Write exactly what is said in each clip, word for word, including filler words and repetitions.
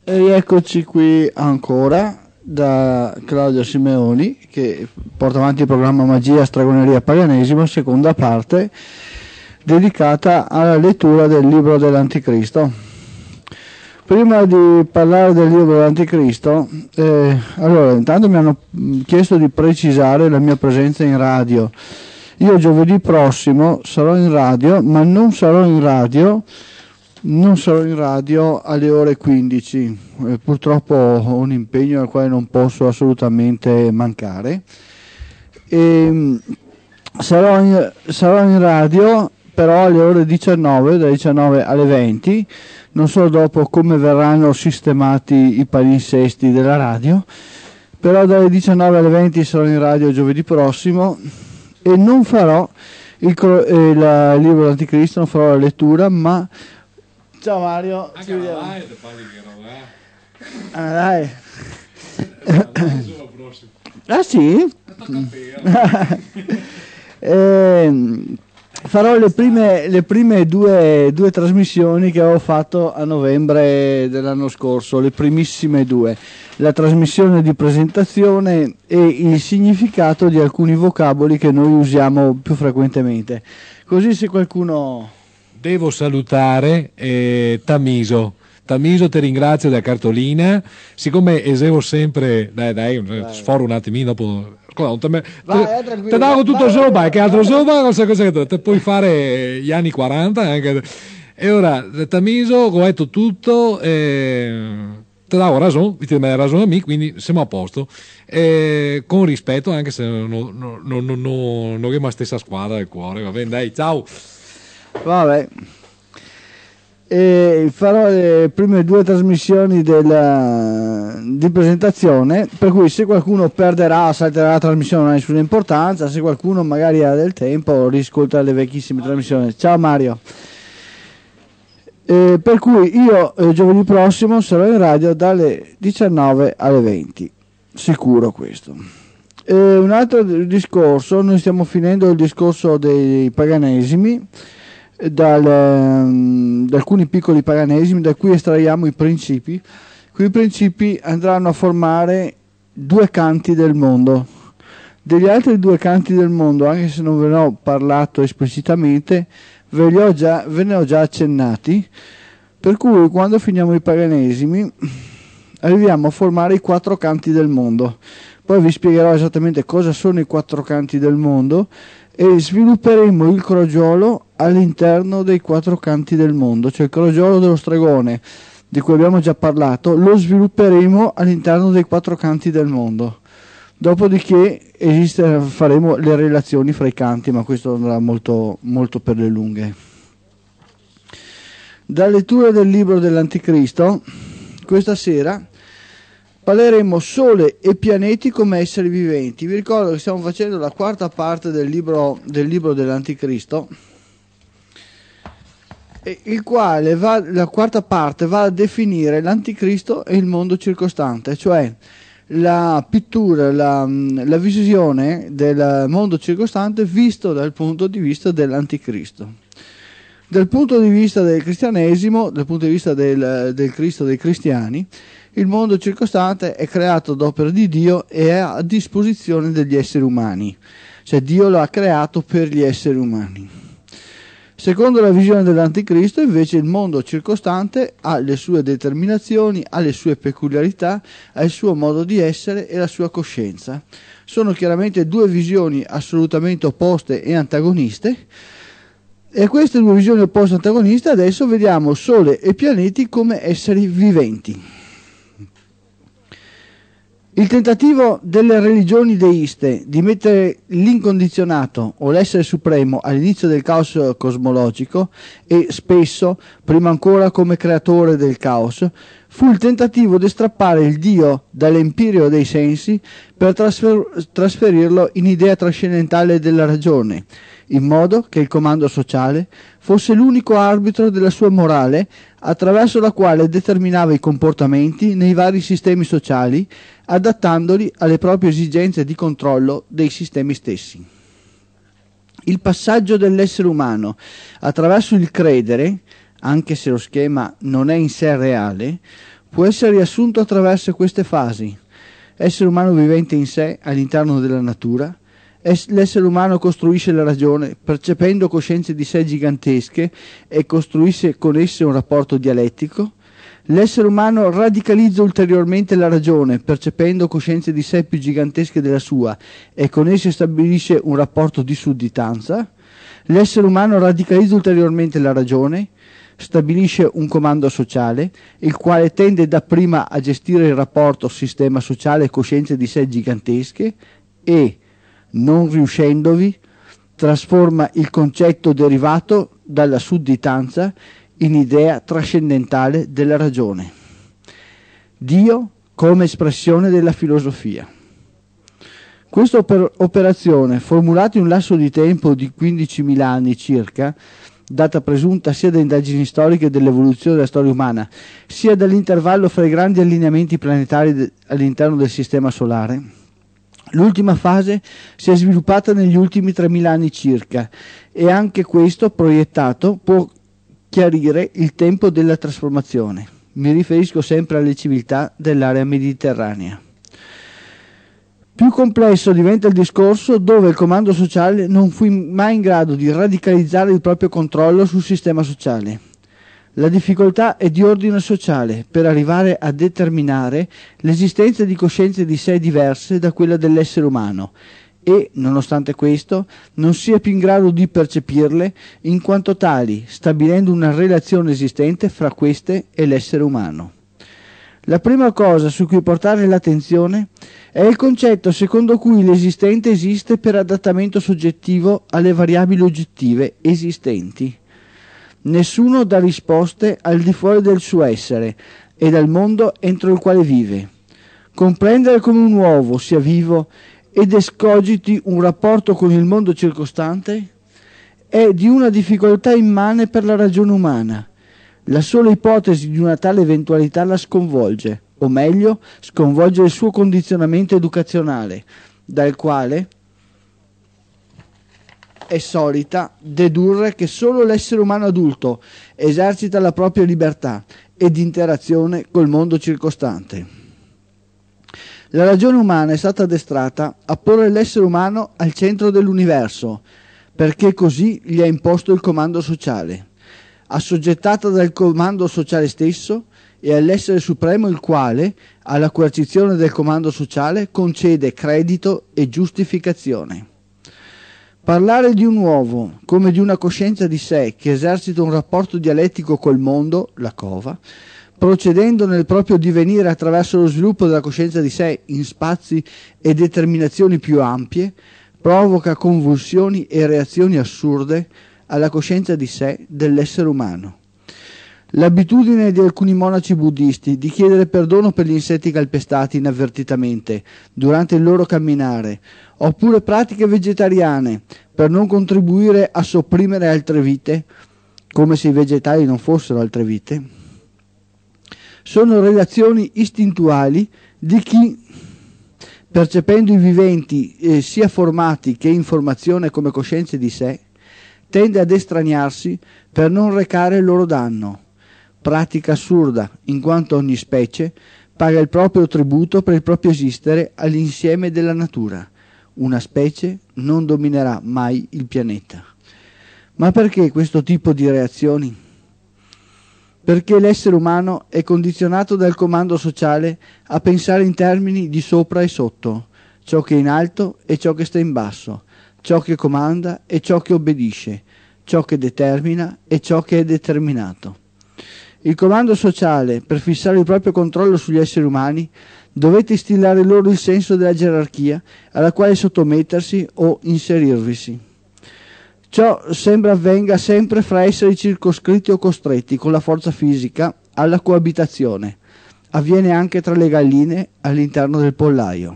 E rieccoci qui ancora da Claudio Simeoni che porta avanti il programma Magia, Stregoneria, Paganesimo, seconda parte dedicata alla lettura del libro dell'Anticristo. Prima di parlare del libro dell'Anticristo, eh, allora intanto mi hanno chiesto di precisare la mia presenza in radio. Io giovedì prossimo sarò in radio, ma non sarò in radio Non sarò in radio alle ore quindici, eh, purtroppo ho un impegno al quale non posso assolutamente mancare. E, sarò, in, sarò in radio però alle ore diciannove, dalle diciannove alle venti, non so dopo come verranno sistemati i palinsesti della radio, però dalle diciannove alle venti sarò in radio giovedì prossimo e non farò il, eh, la, il libro dell'Anticristo, non farò la lettura, ma ciao Mario, ci vediamo. Ah, dai. Ah sì? eh, farò le prime, le prime due, due trasmissioni che avevo fatto a novembre dell'anno scorso, le primissime due. La trasmissione di presentazione e il significato di alcuni vocaboli che noi usiamo più frequentemente. Così se qualcuno... Devo salutare eh, Tamiso. Tamiso, ti ringrazio della cartolina. Siccome esevo sempre, dai, dai, vai, sforo un attimino dopo. Te, te, te davo tutto sopra, che altro sopra, non so cosa te puoi fare gli anni quaranta. Anche. E ora, Tamiso, ho detto tutto. Eh, te davo ragione, ti dai ragione a me, quindi siamo a posto. Eh, con rispetto, anche se non, non, non, non, non, non abbiamo la stessa squadra del cuore. Va bene, dai, ciao. Vabbè, e farò le prime due trasmissioni della, di presentazione, per cui se qualcuno perderà, salterà la trasmissione non ha nessuna importanza, se qualcuno magari ha del tempo riscolta le vecchissime trasmissioni. Ciao Mario. E per cui io eh, giovedì prossimo sarò in radio dalle diciannove alle venti, sicuro questo. E un altro discorso, noi stiamo finendo il discorso dei paganesimi, Dal, da alcuni piccoli paganesimi da cui estraiamo i principi. Quei principi andranno a formare due canti del mondo. Degli altri due canti del mondo, anche se non ve ne ho parlato esplicitamente, ve, li ho già, ve ne ho già accennati, per cui quando finiamo i paganesimi arriviamo a formare i quattro canti del mondo. Poi vi spiegherò esattamente cosa sono i quattro canti del mondo e svilupperemo il crogiolo all'interno dei quattro canti del mondo, cioè il crogiolo dello stregone di cui abbiamo già parlato lo svilupperemo all'interno dei quattro canti del mondo. Dopodiché esiste, faremo le relazioni fra i canti, ma questo andrà molto, molto per le lunghe. Da lettura del libro dell'Anticristo questa sera parleremo Sole e pianeti come esseri viventi. Vi ricordo che stiamo facendo la quarta parte del libro, del libro dell'Anticristo, il quale va, la quarta parte va a definire l'Anticristo e il mondo circostante, cioè la pittura, la, la visione del mondo circostante visto dal punto di vista dell'Anticristo. Dal punto di vista del cristianesimo, dal punto di vista del, del Cristo dei cristiani, il mondo circostante è creato d'opera di Dio e è a disposizione degli esseri umani, cioè Dio lo ha creato per gli esseri umani. Secondo la visione dell'Anticristo, invece, il mondo circostante ha le sue determinazioni, ha le sue peculiarità, ha il suo modo di essere e la sua coscienza. Sono chiaramente due visioni assolutamente opposte e antagoniste, e queste due visioni opposte e antagoniste adesso vediamo Sole e pianeti come esseri viventi. Il tentativo delle religioni deiste di mettere l'incondizionato o l'essere supremo all'inizio del caos cosmologico e spesso, prima ancora come creatore del caos, fu il tentativo di strappare il Dio dall'empirio dei sensi per trasfer- trasferirlo in idea trascendentale della ragione, in modo che il comando sociale fosse l'unico arbitro della sua morale attraverso la quale determinava i comportamenti nei vari sistemi sociali, adattandoli alle proprie esigenze di controllo dei sistemi stessi. Il passaggio dell'essere umano attraverso il credere, anche se lo schema non è in sé reale, può essere riassunto attraverso queste fasi: essere umano vivente in sé, all'interno della natura. L'essere umano costruisce la ragione, percependo coscienze di sé gigantesche e costruisce con esse un rapporto dialettico. L'essere umano radicalizza ulteriormente la ragione, percependo coscienze di sé più gigantesche della sua e con esse stabilisce un rapporto di sudditanza. L'essere umano radicalizza ulteriormente la ragione, stabilisce un comando sociale, il quale tende dapprima a gestire il rapporto sistema sociale e coscienze di sé gigantesche e, non riuscendovi, trasforma il concetto derivato dalla sudditanza in idea trascendentale della ragione. Dio come espressione della filosofia. Questa oper- operazione, formulata in un lasso di tempo di quindicimila anni circa, data presunta sia da indagini storiche dell'evoluzione della storia umana, sia dall'intervallo fra i grandi allineamenti planetari de- all'interno del sistema solare, l'ultima fase si è sviluppata negli ultimi tremila anni circa, e anche questo proiettato può chiarire il tempo della trasformazione. Mi riferisco sempre alle civiltà dell'area mediterranea. Più complesso diventa il discorso dove il comando sociale non fu mai in grado di radicalizzare il proprio controllo sul sistema sociale. La difficoltà è di ordine sociale per arrivare a determinare l'esistenza di coscienze di sé diverse da quella dell'essere umano e, nonostante questo, non sia più in grado di percepirle in quanto tali, stabilendo una relazione esistente fra queste e l'essere umano. La prima cosa su cui portare l'attenzione è il concetto secondo cui l'esistente esiste per adattamento soggettivo alle variabili oggettive esistenti. Nessuno dà risposte al di fuori del suo essere e dal mondo entro il quale vive. Comprendere come un uovo sia vivo ed escogiti un rapporto con il mondo circostante è di una difficoltà immane per la ragione umana. La sola ipotesi di una tale eventualità la sconvolge, o meglio, sconvolge il suo condizionamento educazionale, dal quale è solita dedurre che solo l'essere umano adulto esercita la propria libertà ed interazione col mondo circostante. La ragione umana è stata addestrata a porre l'essere umano al centro dell'universo, perché così gli ha imposto il comando sociale, assoggettata dal comando sociale stesso e all'essere supremo il quale, alla coercizione del comando sociale, concede credito e giustificazione. Parlare di un uovo come di una coscienza di sé che esercita un rapporto dialettico col mondo, la cova, procedendo nel proprio divenire attraverso lo sviluppo della coscienza di sé in spazi e determinazioni più ampie, provoca convulsioni e reazioni assurde alla coscienza di sé dell'essere umano. L'abitudine di alcuni monaci buddisti di chiedere perdono per gli insetti calpestati inavvertitamente durante il loro camminare, oppure pratiche vegetariane per non contribuire a sopprimere altre vite, come se i vegetali non fossero altre vite, sono relazioni istintuali di chi, percependo i viventi eh, sia formati che in formazione come coscienze di sé, tende ad estraniarsi per non recare il loro danno. Pratica assurda, in quanto ogni specie paga il proprio tributo per il proprio esistere all'insieme della natura. Una specie non dominerà mai il pianeta. Ma perché questo tipo di reazioni? Perché l'essere umano è condizionato dal comando sociale a pensare in termini di sopra e sotto, ciò che è in alto e ciò che sta in basso, ciò che comanda e ciò che obbedisce, ciò che determina e ciò che è determinato. Il comando sociale, per fissare il proprio controllo sugli esseri umani, dovete instillare loro il senso della gerarchia alla quale sottomettersi o inserirvisi. Ciò sembra avvenga sempre fra esseri circoscritti o costretti con la forza fisica alla coabitazione. Avviene anche tra le galline all'interno del pollaio.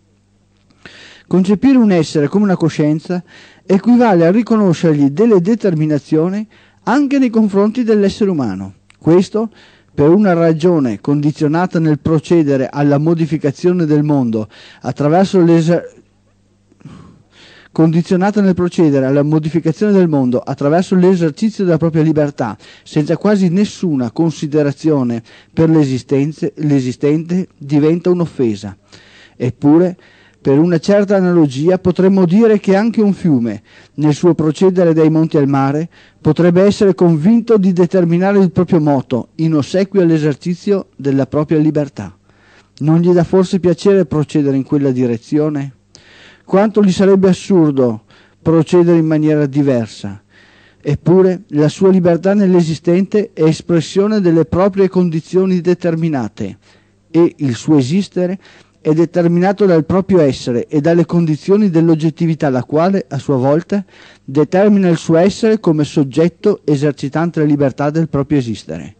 Concepire un essere come una coscienza equivale a riconoscergli delle determinazioni anche nei confronti dell'essere umano. Questo per una ragione condizionata nel procedere alla modificazione del mondo attraverso l'eser- condizionata nel procedere alla modificazione del mondo attraverso l'esercizio della propria libertà, senza quasi nessuna considerazione per l'esistente, diventa un'offesa. Eppure, per una certa analogia, potremmo dire che anche un fiume, nel suo procedere dai monti al mare, potrebbe essere convinto di determinare il proprio moto in ossequio all'esercizio della propria libertà. Non gli dà forse piacere procedere in quella direzione? Quanto gli sarebbe assurdo procedere in maniera diversa. Eppure la sua libertà nell'esistente è espressione delle proprie condizioni determinate e il suo esistere è determinato dal proprio essere e dalle condizioni dell'oggettività, la quale, a sua volta, determina il suo essere come soggetto esercitante la libertà del proprio esistere.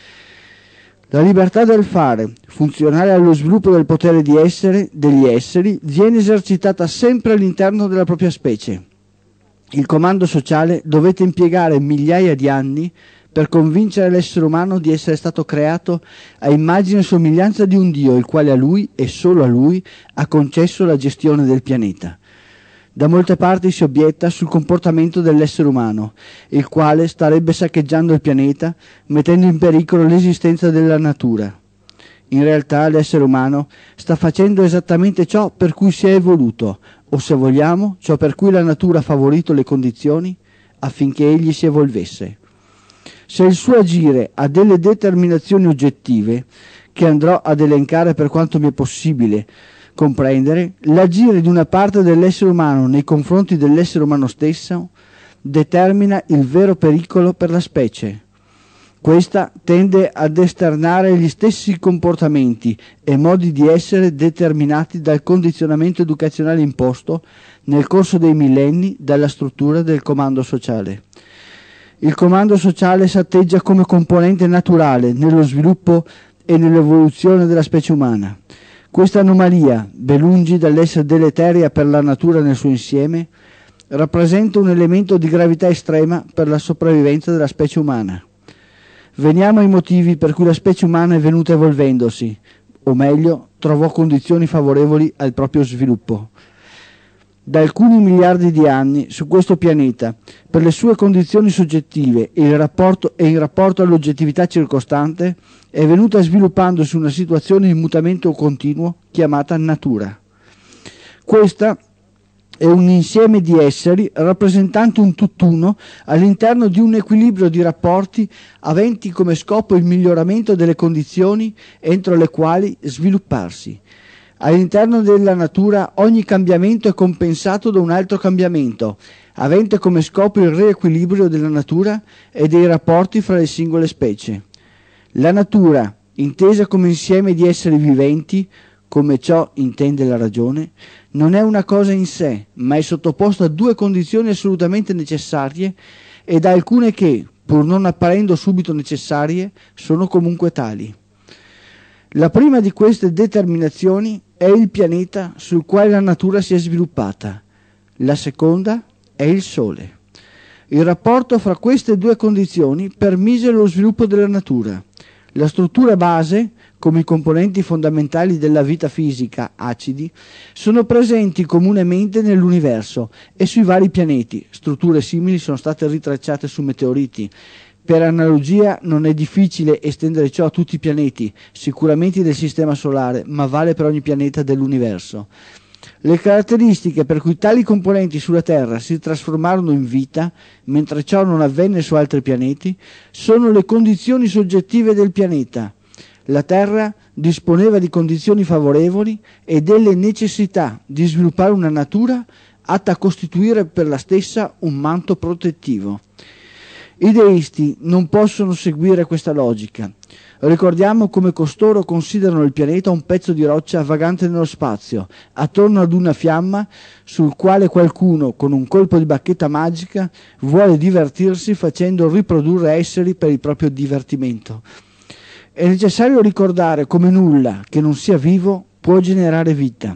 La libertà del fare, funzionale allo sviluppo del potere di essere, degli esseri, viene esercitata sempre all'interno della propria specie. Il comando sociale dovete impiegare migliaia di anni per convincere l'essere umano di essere stato creato a immagine e somiglianza di un Dio, il quale a lui e solo a lui ha concesso la gestione del pianeta. Da molte parti si obietta sul comportamento dell'essere umano, il quale starebbe saccheggiando il pianeta, mettendo in pericolo l'esistenza della natura. In realtà l'essere umano sta facendo esattamente ciò per cui si è evoluto, o se vogliamo, ciò per cui la natura ha favorito le condizioni affinché egli si evolvesse. Se il suo agire ha delle determinazioni oggettive, che andrò ad elencare per quanto mi è possibile comprendere, l'agire di una parte dell'essere umano nei confronti dell'essere umano stesso determina il vero pericolo per la specie. Questa tende ad esternare gli stessi comportamenti e modi di essere determinati dal condizionamento educazionale imposto nel corso dei millenni dalla struttura del comando sociale. Il comando sociale s'atteggia come componente naturale nello sviluppo e nell'evoluzione della specie umana. Questa anomalia, ben lungi dall'essere deleteria per la natura nel suo insieme, rappresenta un elemento di gravità estrema per la sopravvivenza della specie umana. Veniamo ai motivi per cui la specie umana è venuta evolvendosi, o meglio, trovò condizioni favorevoli al proprio sviluppo. Da alcuni miliardi di anni su questo pianeta, per le sue condizioni soggettive e, il rapporto, e in rapporto all'oggettività circostante, è venuta sviluppandosi una situazione in mutamento continuo chiamata natura. Questa è un insieme di esseri rappresentanti un tutt'uno all'interno di un equilibrio di rapporti aventi come scopo il miglioramento delle condizioni entro le quali svilupparsi. All'interno della natura ogni cambiamento è compensato da un altro cambiamento, avente come scopo il riequilibrio della natura e dei rapporti fra le singole specie. La natura, intesa come insieme di esseri viventi, come ciò intende la ragione, non è una cosa in sé, ma è sottoposta a due condizioni assolutamente necessarie e da alcune che, pur non apparendo subito necessarie, sono comunque tali. La prima di queste determinazioni è il pianeta sul quale la natura si è sviluppata. La seconda è il Sole. Il rapporto fra queste due condizioni permise lo sviluppo della natura. La struttura base, come i componenti fondamentali della vita fisica, acidi, sono presenti comunemente nell'universo e sui vari pianeti. Strutture simili sono state ritracciate su meteoriti. Per analogia non è difficile estendere ciò a tutti i pianeti, sicuramente del Sistema Solare, ma vale per ogni pianeta dell'universo. Le caratteristiche per cui tali componenti sulla Terra si trasformarono in vita, mentre ciò non avvenne su altri pianeti, sono le condizioni soggettive del pianeta. La Terra disponeva di condizioni favorevoli e delle necessità di sviluppare una natura atta a costituire per la stessa un manto protettivo. I deisti non possono seguire questa logica. Ricordiamo come costoro considerano il pianeta un pezzo di roccia vagante nello spazio, attorno ad una fiamma sul quale qualcuno, con un colpo di bacchetta magica, vuole divertirsi facendo riprodurre esseri per il proprio divertimento. È necessario ricordare come nulla che non sia vivo può generare vita.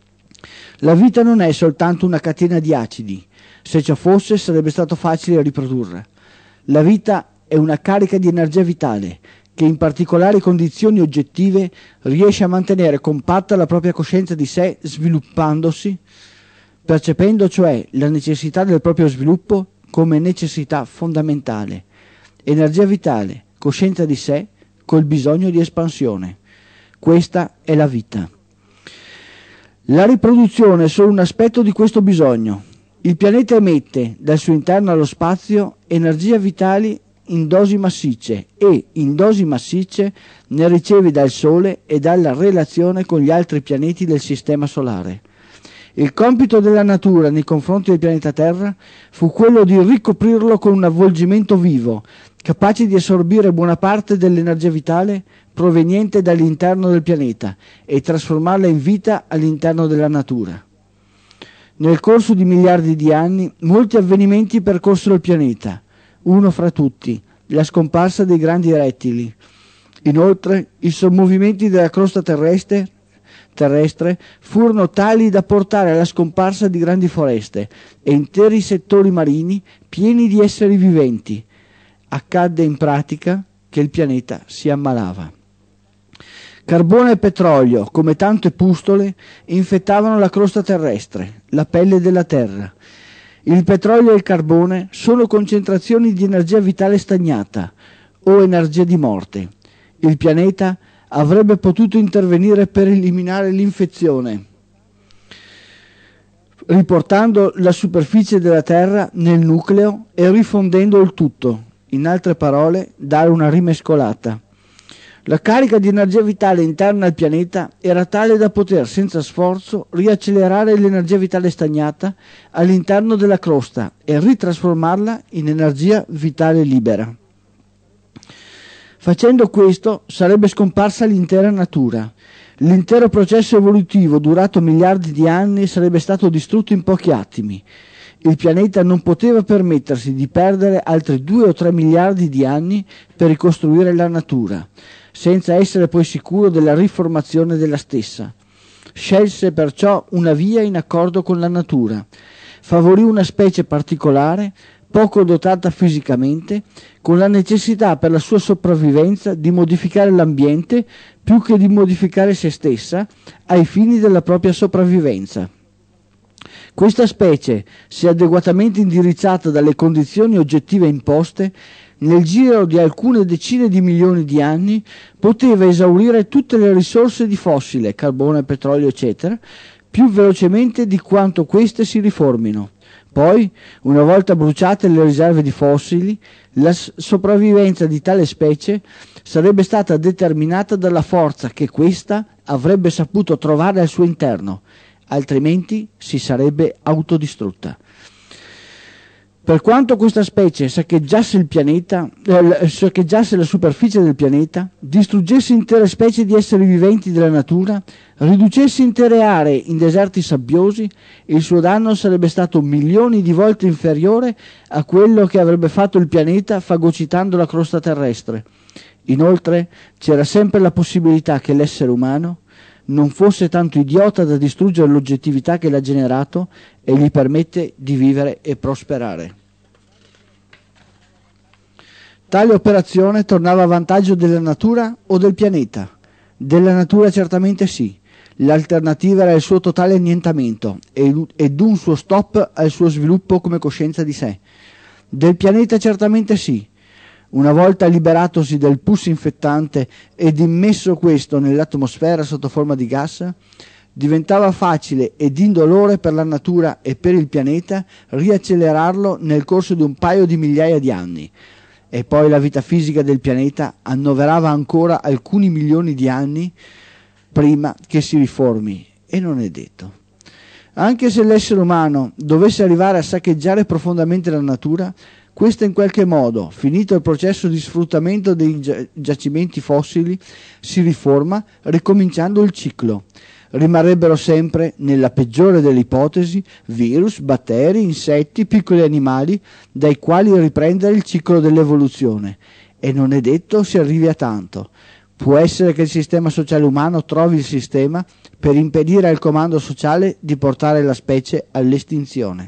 La vita non è soltanto una catena di acidi. Se ciò fosse, sarebbe stato facile riprodurre. La vita è una carica di energia vitale che in particolari condizioni oggettive riesce a mantenere compatta la propria coscienza di sé, sviluppandosi percependo cioè la necessità del proprio sviluppo come necessità fondamentale, energia vitale, coscienza di sé col bisogno di espansione. Questa è la vita. La riproduzione è solo un aspetto di questo bisogno. Il pianeta emette dal suo interno allo spazio energia vitali in dosi massicce e, in dosi massicce, ne riceve dal Sole e dalla relazione con gli altri pianeti del Sistema Solare. Il compito della natura nei confronti del pianeta Terra fu quello di ricoprirlo con un avvolgimento vivo, capace di assorbire buona parte dell'energia vitale proveniente dall'interno del pianeta e trasformarla in vita all'interno della natura. Nel corso di miliardi di anni, molti avvenimenti percorsero il pianeta, uno fra tutti, la scomparsa dei grandi rettili. Inoltre, i sommovimenti della crosta terrestre terrestre furono tali da portare alla scomparsa di grandi foreste e interi settori marini pieni di esseri viventi. Accadde in pratica che il pianeta si ammalava. Carbone e petrolio, come tante pustole, infettavano la crosta terrestre, la pelle della Terra. Il petrolio e il carbone sono concentrazioni di energia vitale stagnata o energia di morte. Il pianeta avrebbe potuto intervenire per eliminare l'infezione, riportando la superficie della Terra nel nucleo e rifondendo il tutto. In altre parole, dare una rimescolata. La carica di energia vitale interna al pianeta era tale da poter, senza sforzo, riaccelerare l'energia vitale stagnata all'interno della crosta e ritrasformarla in energia vitale libera. Facendo questo sarebbe scomparsa l'intera natura. L'intero processo evolutivo durato miliardi di anni sarebbe stato distrutto in pochi attimi. Il pianeta non poteva permettersi di perdere altri due o tre miliardi di anni per ricostruire la natura, senza essere poi sicuro della riformazione della stessa. Scelse perciò una via in accordo con la natura. Favorì una specie particolare, poco dotata fisicamente, con la necessità per la sua sopravvivenza di modificare l'ambiente più che di modificare se stessa ai fini della propria sopravvivenza. Questa specie, se adeguatamente indirizzata dalle condizioni oggettive imposte, nel giro di alcune decine di milioni di anni poteva esaurire tutte le risorse di fossile, carbone, petrolio, eccetera, più velocemente di quanto queste si riformino. Poi, una volta bruciate le riserve di fossili, la sopravvivenza di tale specie sarebbe stata determinata dalla forza che questa avrebbe saputo trovare al suo interno, altrimenti si sarebbe autodistrutta. Per quanto questa specie saccheggiasse il pianeta, eh, saccheggiasse la superficie del pianeta, distruggesse intere specie di esseri viventi della natura, riducesse intere aree in deserti sabbiosi, il suo danno sarebbe stato milioni di volte inferiore a quello che avrebbe fatto il pianeta fagocitando la crosta terrestre. Inoltre c'era sempre la possibilità che l'essere umano non fosse tanto idiota da distruggere l'oggettività che l'ha generato e gli permette di vivere e prosperare. Tale operazione tornava a vantaggio della natura o del pianeta? Della natura certamente sì. L'alternativa era il suo totale annientamento ed un suo stop al suo sviluppo come coscienza di sé. Del pianeta certamente sì. Una volta liberatosi del pus infettante ed immesso questo nell'atmosfera sotto forma di gas, diventava facile ed indolore per la natura e per il pianeta riaccelerarlo nel corso di un paio di migliaia di anni. E poi la vita fisica del pianeta annoverava ancora alcuni milioni di anni prima che si riformi, e non è detto. Anche se l'essere umano dovesse arrivare a saccheggiare profondamente la natura, questa in qualche modo, finito il processo di sfruttamento dei giacimenti fossili, si riforma ricominciando il ciclo. Rimarrebbero sempre, nella peggiore delle ipotesi, virus, batteri, insetti, piccoli animali, dai quali riprendere il ciclo dell'evoluzione. E non è detto si arrivi a tanto. Può essere che il sistema sociale umano trovi il sistema per impedire al comando sociale di portare la specie all'estinzione.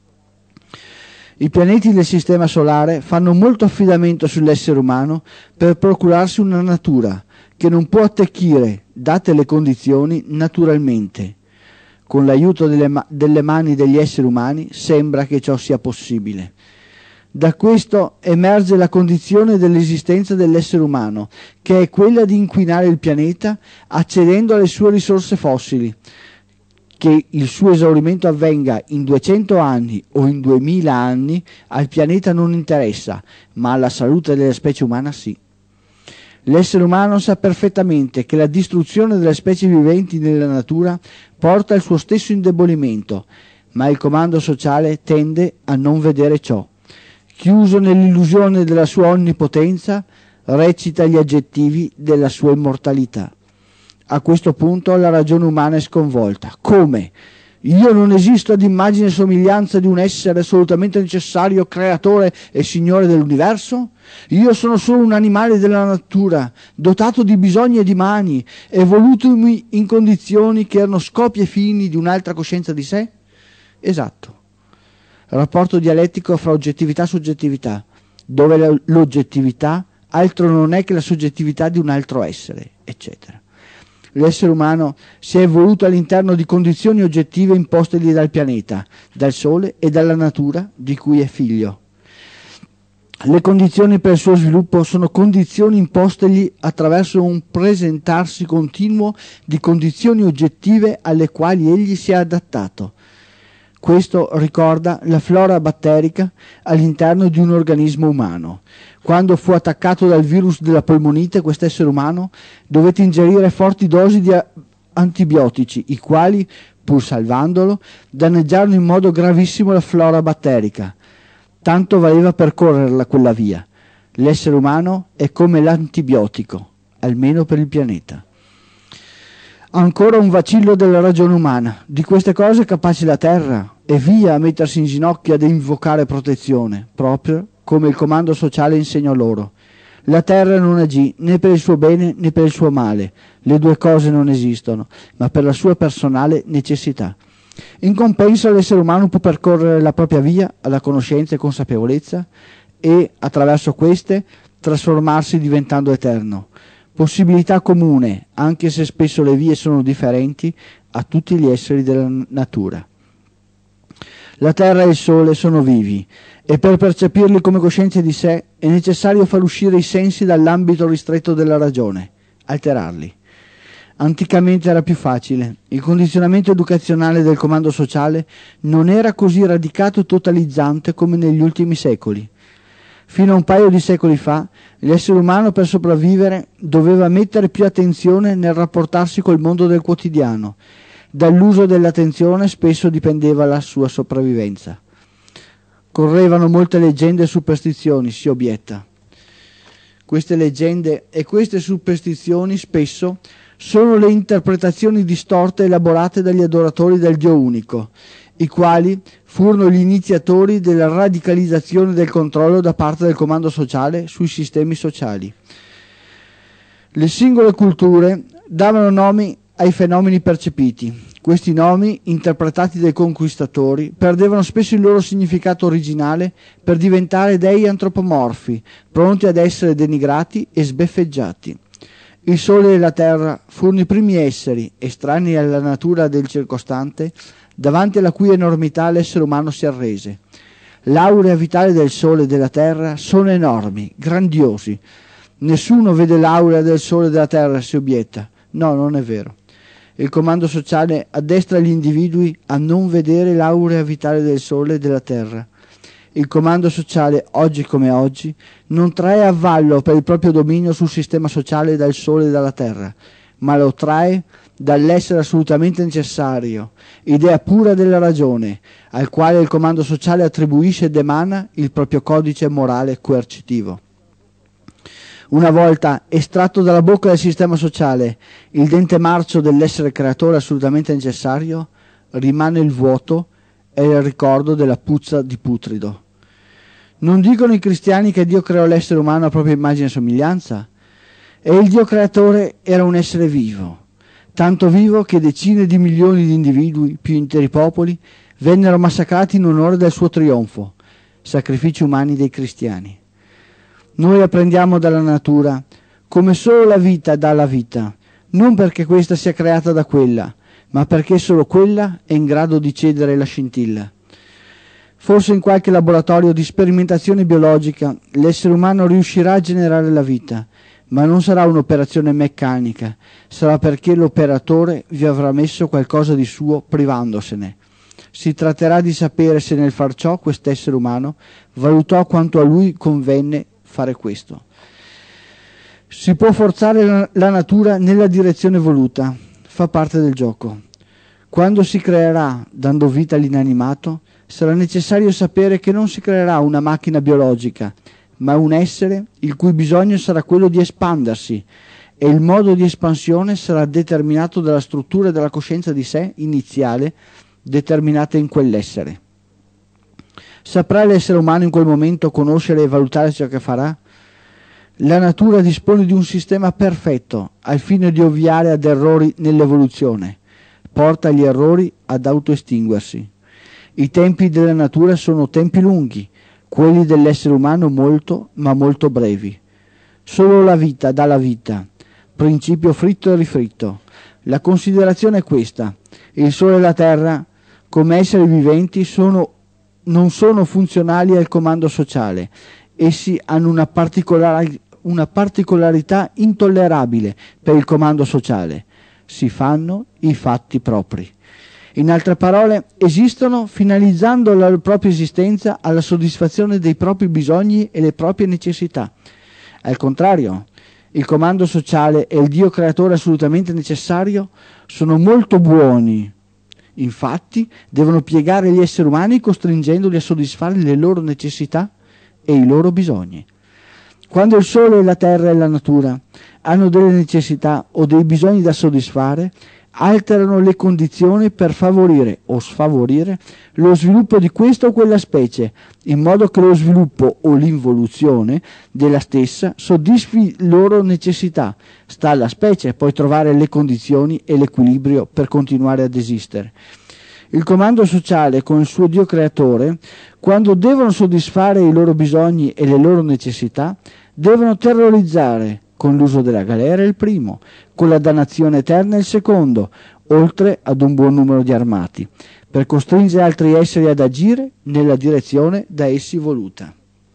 I pianeti del sistema solare fanno molto affidamento sull'essere umano per procurarsi una natura che non può attecchire, date le condizioni, naturalmente. con l'aiuto delle, ma- delle mani degli esseri umani sembra che ciò sia possibile. Da questo emerge la condizione dell'esistenza dell'essere umano, che è quella di inquinare il pianeta accedendo alle sue risorse fossili. Che il suo esaurimento avvenga in duecento anni o in duemila anni al pianeta non interessa, ma alla salute della specie umana sì. L'essere umano sa perfettamente che la distruzione delle specie viventi nella natura porta al suo stesso indebolimento, ma il comando sociale tende a non vedere ciò. Chiuso nell'illusione della sua onnipotenza, recita gli aggettivi della sua immortalità. A questo punto la ragione umana è sconvolta. Come? Io non esisto ad immagine e somiglianza di un essere assolutamente necessario, creatore e signore dell'universo? Io sono solo un animale della natura, dotato di bisogni e di mani, evolutomi in condizioni che erano scopi e fini di un'altra coscienza di sé? Esatto. Rapporto dialettico fra oggettività e soggettività, dove l'oggettività altro non è che la soggettività di un altro essere, eccetera. L'essere umano si è evoluto all'interno di condizioni oggettive impostegli dal pianeta, dal Sole e dalla natura di cui è figlio. Le condizioni per il suo sviluppo sono condizioni impostegli attraverso un presentarsi continuo di condizioni oggettive alle quali egli si è adattato. Questo ricorda la flora batterica all'interno di un organismo umano. Quando fu attaccato dal virus della polmonite, quest'essere umano dovette ingerire forti dosi di antibiotici, i quali, pur salvandolo, danneggiarono in modo gravissimo la flora batterica. Tanto valeva percorrerla quella via. L'essere umano è come l'antibiotico, almeno per il pianeta. Ancora un vacillo della ragione umana. Di queste cose è capace la Terra, e via a mettersi in ginocchio ad invocare protezione, proprio come il comando sociale insegnò loro. La Terra non agì né per il suo bene né per il suo male, le due cose non esistono, ma per la sua personale necessità. In compenso l'essere umano può percorrere la propria via alla conoscenza e consapevolezza e, attraverso queste, trasformarsi diventando eterno. Possibilità comune, anche se spesso le vie sono differenti, a tutti gli esseri della natura. La Terra e il Sole sono vivi e per percepirli come coscienze di sé è necessario far uscire i sensi dall'ambito ristretto della ragione, alterarli. Anticamente era più facile, il condizionamento educazionale del comando sociale non era così radicato e totalizzante come negli ultimi secoli. Fino a un paio di secoli fa, l'essere umano per sopravvivere doveva mettere più attenzione nel rapportarsi col mondo del quotidiano. Dall'uso dell'attenzione spesso dipendeva la sua sopravvivenza. Correvano molte leggende e superstizioni, si obietta. Queste leggende e queste superstizioni spesso sono le interpretazioni distorte elaborate dagli adoratori del Dio unico, i quali furono gli iniziatori della radicalizzazione del controllo da parte del comando sociale sui sistemi sociali. Le singole culture davano nomi ai fenomeni percepiti. Questi nomi, interpretati dai conquistatori, perdevano spesso il loro significato originale per diventare dei antropomorfi, pronti ad essere denigrati e sbeffeggiati. Il Sole e la Terra furono i primi esseri, estranei alla natura del circostante, davanti alla cui enormità l'essere umano si arrese. L'aurea vitale del Sole e della Terra sono enormi, grandiosi. Nessuno vede l'aurea del Sole e della Terra, si obietta. No, non è vero. Il comando sociale addestra gli individui a non vedere l'aurea vitale del Sole e della Terra. Il comando sociale, oggi come oggi, non trae avvallo per il proprio dominio sul sistema sociale dal Sole e dalla Terra, ma lo trae dall'essere assolutamente necessario, idea pura della ragione, al quale il comando sociale attribuisce ed emana il proprio codice morale coercitivo. Una volta estratto dalla bocca del sistema sociale il dente marcio dell'essere creatore assolutamente necessario, rimane il vuoto e il ricordo della puzza di putrido. Non dicono i cristiani che Dio creò l'essere umano a propria immagine e somiglianza? E il Dio creatore era un essere vivo, tanto vivo che decine di milioni di individui, più interi popoli, vennero massacrati in onore del suo trionfo, sacrifici umani dei cristiani. Noi apprendiamo dalla natura come solo la vita dà la vita, non perché questa sia creata da quella, ma perché solo quella è in grado di cedere la scintilla. Forse in qualche laboratorio di sperimentazione biologica l'essere umano riuscirà a generare la vita, ma non sarà un'operazione meccanica, sarà perché l'operatore vi avrà messo qualcosa di suo privandosene. Si tratterà di sapere se nel far ciò quest'essere umano valutò quanto a lui convenne fare questo. Si può forzare la, la natura nella direzione voluta, fa parte del gioco. Quando si creerà, dando vita all'inanimato, sarà necessario sapere che non si creerà una macchina biologica, ma un essere il cui bisogno sarà quello di espandersi, e il modo di espansione sarà determinato dalla struttura della coscienza di sé iniziale, determinata in quell'essere. Saprà l'essere umano in quel momento conoscere e valutare ciò che farà? La natura dispone di un sistema perfetto al fine di ovviare ad errori nell'evoluzione, porta gli errori ad autoestinguersi. I tempi della natura sono tempi lunghi, quelli dell'essere umano molto, ma molto brevi. Solo la vita dà la vita, principio fritto e rifritto. La considerazione è questa: il Sole e la Terra, come esseri viventi, sono, non sono funzionali al comando sociale. Essi hanno una, particolari, una particolarità intollerabile per il comando sociale: si fanno i fatti propri. In altre parole, esistono finalizzando la propria esistenza alla soddisfazione dei propri bisogni e le proprie necessità. Al contrario, il comando sociale e il Dio creatore assolutamente necessario sono molto buoni. Infatti, devono piegare gli esseri umani costringendoli a soddisfare le loro necessità e i loro bisogni. Quando il Sole, la Terra e la natura hanno delle necessità o dei bisogni da soddisfare, alterano le condizioni per favorire o sfavorire lo sviluppo di questa o quella specie, in modo che lo sviluppo o l'involuzione della stessa soddisfi loro necessità. Sta alla specie poi trovare le condizioni e l'equilibrio per continuare ad esistere. Il comando sociale con il suo Dio creatore, quando devono soddisfare i loro bisogni e le loro necessità, devono terrorizzare con l'uso della galera il primo, con la dannazione eterna il secondo, oltre ad un buon numero di armati, per costringere altri esseri ad agire nella direzione da essi voluta.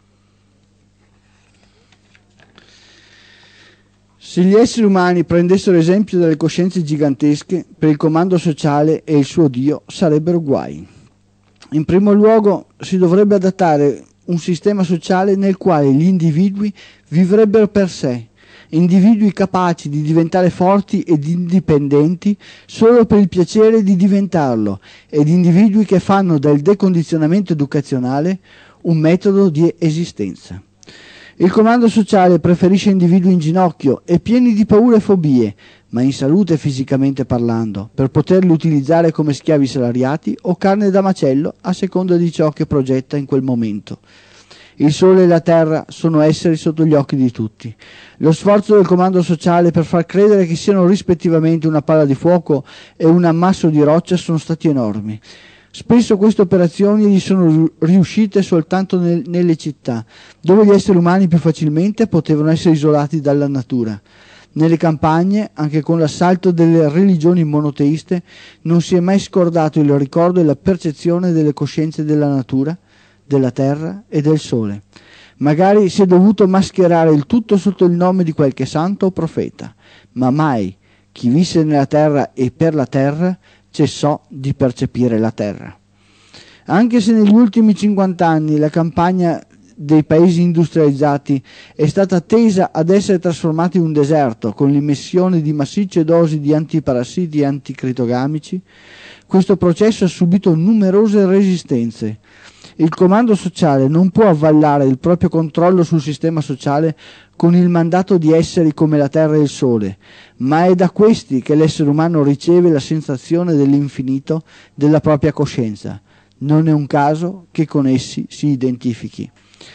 Se gli esseri umani prendessero esempio dalle coscienze gigantesche, per il comando sociale e il suo Dio sarebbero guai. In primo luogo si dovrebbe adattare un sistema sociale nel quale gli individui vivrebbero per sé, individui capaci di diventare forti ed indipendenti solo per il piacere di diventarlo, ed individui che fanno del decondizionamento educazionale un metodo di esistenza. Il comando sociale preferisce individui in ginocchio e pieni di paure e fobie, ma in salute fisicamente parlando, per poterli utilizzare come schiavi salariati o carne da macello a seconda di ciò che progetta in quel momento. Il Sole e la Terra sono esseri sotto gli occhi di tutti. Lo sforzo del comando sociale per far credere che siano rispettivamente una palla di fuoco e un ammasso di roccia sono stati enormi. Spesso queste operazioni gli sono riuscite soltanto nel, nelle città, dove gli esseri umani più facilmente potevano essere isolati dalla natura. Nelle campagne, anche con l'assalto delle religioni monoteiste, non si è mai scordato il ricordo e la percezione delle coscienze della natura, della terra e del sole. Magari si è dovuto mascherare il tutto sotto il nome di qualche santo o profeta, ma mai chi visse nella terra e per la terra cessò di percepire la terra. Anche se negli ultimi cinquanta anni la campagna dei paesi industrializzati è stata tesa ad essere trasformata in un deserto con l'immissione di massicce dosi di antiparassiti e anticritogamici, questo processo ha subito numerose resistenze. Il comando sociale non può avvallare il proprio controllo sul sistema sociale con il mandato di esseri come la Terra e il Sole, ma è da questi che l'essere umano riceve la sensazione dell'infinito della propria coscienza. Non è un caso che con essi si identifichi.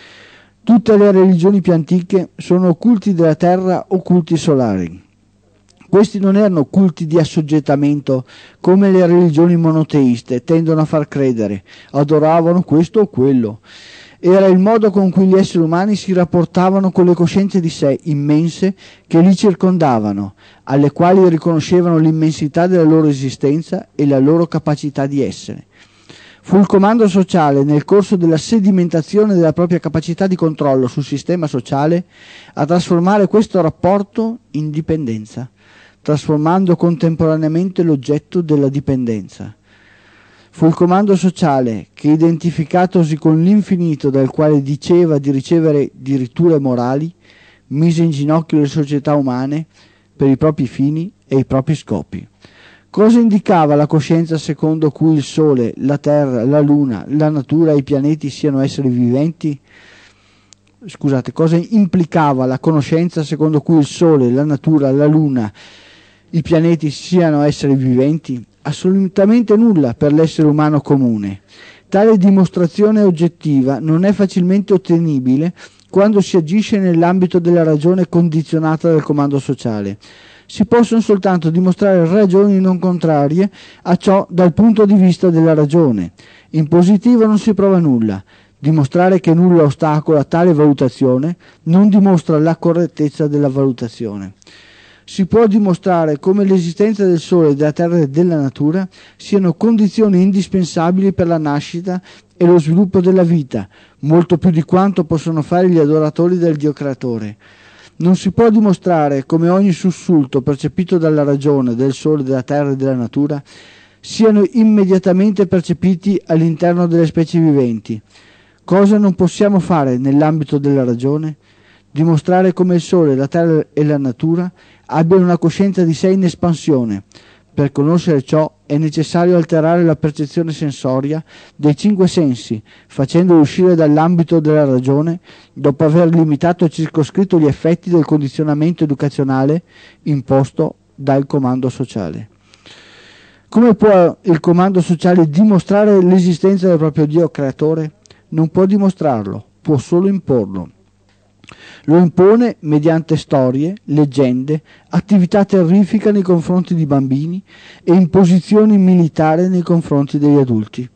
Tutte le religioni più antiche sono culti della terra o culti solari. Questi non erano culti di assoggettamento come le religioni monoteiste tendono a far credere, adoravano questo o quello Era il modo con cui gli esseri umani si rapportavano con le coscienze di sé immense che li circondavano, alle quali riconoscevano l'immensità della loro esistenza e la loro capacità di essere. Fu il comando sociale, nel corso della sedimentazione della propria capacità di controllo sul sistema sociale, a trasformare questo rapporto in dipendenza, trasformando contemporaneamente l'oggetto della dipendenza. Fu il comando sociale che, identificatosi con l'infinito dal quale diceva di ricevere diritture morali, mise in ginocchio le società umane per i propri fini e i propri scopi. Cosa indicava la coscienza secondo cui il Sole, la Terra, la Luna, la natura e i pianeti siano esseri viventi? Scusate, cosa implicava la conoscenza secondo cui il Sole, la natura, la Luna, i pianeti siano esseri viventi? Assolutamente nulla per l'essere umano comune. Tale dimostrazione oggettiva non è facilmente ottenibile quando si agisce nell'ambito della ragione condizionata dal comando sociale. Si possono soltanto dimostrare ragioni non contrarie a ciò dal punto di vista della ragione. In positivo non si prova nulla. Dimostrare che nulla ostacola tale valutazione non dimostra la correttezza della valutazione. Si può dimostrare come l'esistenza del Sole, della Terra e della natura siano condizioni indispensabili per la nascita e lo sviluppo della vita, molto più di quanto possono fare gli adoratori del Dio creatore. Non si può dimostrare come ogni sussulto percepito dalla ragione del Sole, della Terra e della natura siano immediatamente percepiti all'interno delle specie viventi. Cosa non possiamo fare nell'ambito della ragione? Dimostrare come il Sole, la Terra e la natura abbiano una coscienza di sé in espansione. Per conoscere ciò è necessario alterare la percezione sensoria dei cinque sensi, facendoli uscire dall'ambito della ragione, dopo aver limitato e circoscritto gli effetti del condizionamento educazionale imposto dal comando sociale. Come può il comando sociale dimostrare l'esistenza del proprio Dio creatore? Non può dimostrarlo, può solo imporlo. Lo impone mediante storie, leggende, attività terrifiche nei confronti di bambini e imposizioni militari nei confronti degli adulti.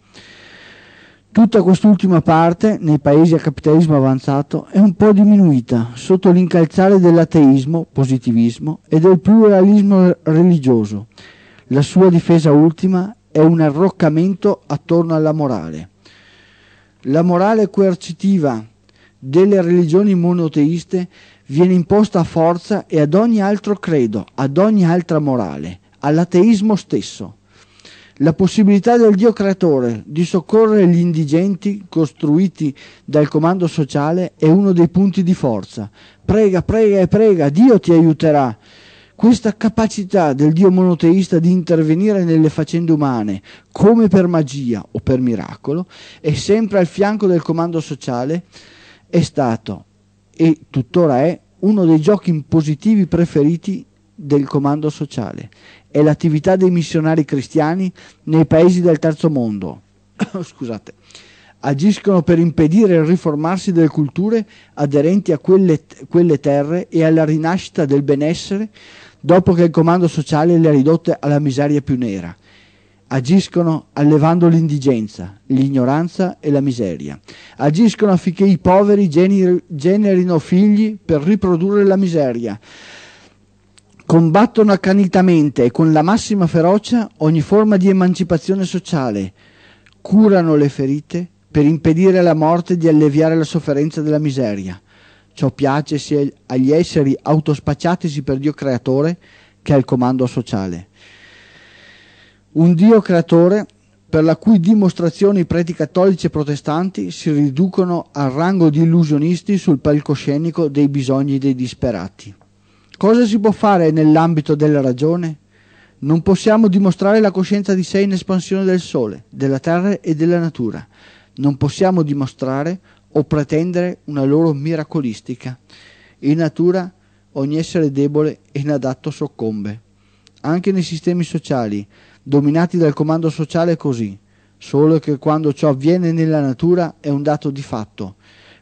Tutta quest'ultima parte, nei paesi a capitalismo avanzato, è un po' diminuita sotto l'incalzare dell'ateismo, positivismo e del pluralismo religioso. La sua difesa ultima è un arroccamento attorno alla morale. La morale coercitiva delle religioni monoteiste viene imposta a forza e ad ogni altro credo, ad ogni altra morale, all'ateismo stesso. La possibilità del Dio creatore di soccorrere gli indigenti costruiti dal comando sociale è uno dei punti di forza. Prega, prega e prega, Dio ti aiuterà. Questa capacità del Dio monoteista di intervenire nelle faccende umane come per magia o per miracolo è sempre al fianco del comando sociale. È stato e tuttora è uno dei giochi positivi preferiti del comando sociale. È l'attività dei missionari cristiani nei paesi del terzo mondo. Scusate. Agiscono per impedire il riformarsi delle culture aderenti a quelle, quelle terre e alla rinascita del benessere dopo che il comando sociale le ha ridotte alla miseria più nera. Agiscono allevando l'indigenza, l'ignoranza e la miseria. Agiscono affinché i poveri gener- generino figli per riprodurre la miseria. Combattono accanitamente e con la massima ferocia ogni forma di emancipazione sociale. Curano le ferite per impedire alla morte di alleviare la sofferenza della miseria. Ciò piace sia agli esseri autospacciatisi per Dio creatore che al comando sociale. Un Dio creatore per la cui dimostrazione i preti cattolici e protestanti si riducono al rango di illusionisti sul palcoscenico dei bisogni dei disperati. Cosa si può fare nell'ambito della ragione? Non possiamo dimostrare la coscienza di sé in espansione del Sole, della Terra e della natura. Non possiamo dimostrare o pretendere una loro miracolistica. In natura ogni essere debole e inadatto soccombe. Anche nei sistemi sociali, dominati dal comando sociale è così, solo che quando ciò avviene nella natura è un dato di fatto.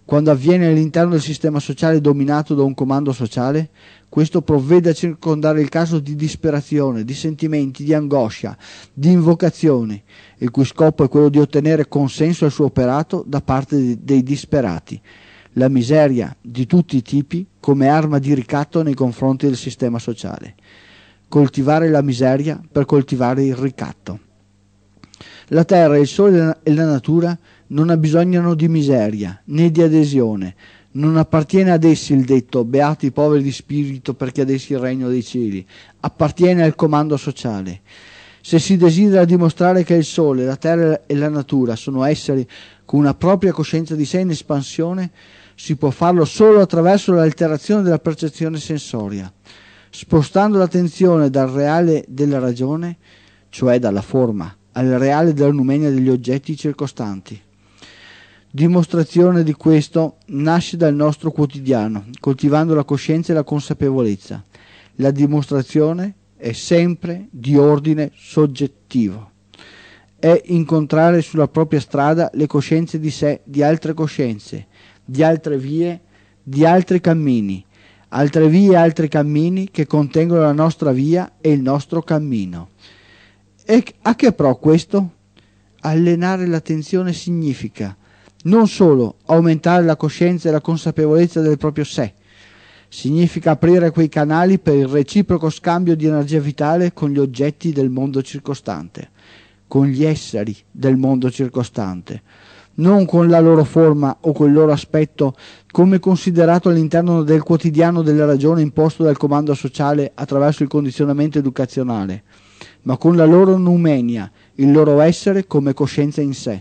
quando avviene all'interno del sistema sociale dominato da un comando sociale, questo provvede a circondare il caso di disperazione, di sentimenti, di angoscia, di invocazioni, il cui scopo è quello di ottenere consenso al suo operato da parte dei disperati. La miseria di tutti i tipi come arma di ricatto nei confronti del sistema sociale. Coltivare la miseria per coltivare il ricatto. La terra, il sole e la natura non abbisognano di miseria né di adesione. Non appartiene ad essi il detto beati i poveri di spirito perché ad essi il regno dei cieli. Appartiene al comando sociale. Se si desidera dimostrare che il sole, la terra e la natura sono esseri con una propria coscienza di sé in espansione, si può farlo solo attraverso l'alterazione della percezione sensoria, spostando l'attenzione dal reale della ragione, cioè dalla forma, al reale della numenia degli oggetti circostanti. Dimostrazione di questo nasce dal nostro quotidiano, coltivando la coscienza e la consapevolezza. La dimostrazione è sempre di ordine soggettivo. È incontrare sulla propria strada le coscienze di sé, di altre coscienze, di altre vie, di altri cammini, altre vie e altri cammini che contengono la nostra via e il nostro cammino. E a che pro questo? Allenare l'attenzione significa non solo aumentare la coscienza e la consapevolezza del proprio sé, significa aprire quei canali per il reciproco scambio di energia vitale con gli oggetti del mondo circostante, con gli esseri del mondo circostante, non con la loro forma o col loro aspetto come considerato all'interno del quotidiano della ragione imposto dal comando sociale attraverso il condizionamento educazionale, ma con la loro numenia, il loro essere come coscienza in sé.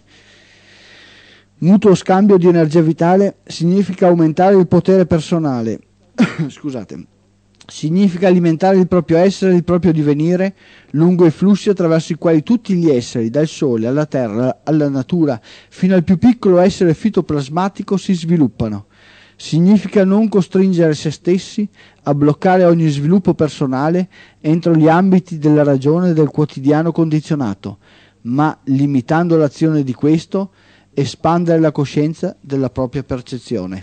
Mutuo scambio di energia vitale significa aumentare il potere personale, scusate, significa alimentare il proprio essere e il proprio divenire lungo i flussi attraverso i quali tutti gli esseri, dal sole alla terra, alla natura, fino al più piccolo essere fitoplasmatico, si sviluppano. Significa non costringere se stessi a bloccare ogni sviluppo personale entro gli ambiti della ragione e del quotidiano condizionato, ma limitando l'azione di questo, espandere la coscienza della propria percezione.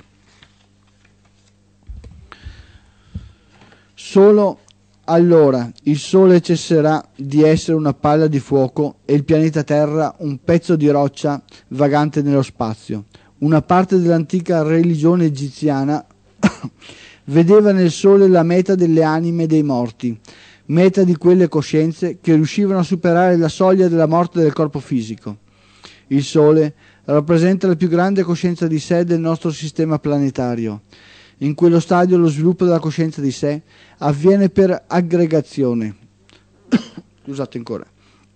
Solo allora il Sole cesserà di essere una palla di fuoco e il pianeta Terra un pezzo di roccia vagante nello spazio. Una parte dell'antica religione egiziana vedeva nel Sole la meta delle anime dei morti, meta di quelle coscienze che riuscivano a superare la soglia della morte del corpo fisico. Il Sole rappresenta la più grande coscienza di sé del nostro sistema planetario. In quello stadio lo sviluppo della coscienza di sé avviene per aggregazione. Scusate ancora.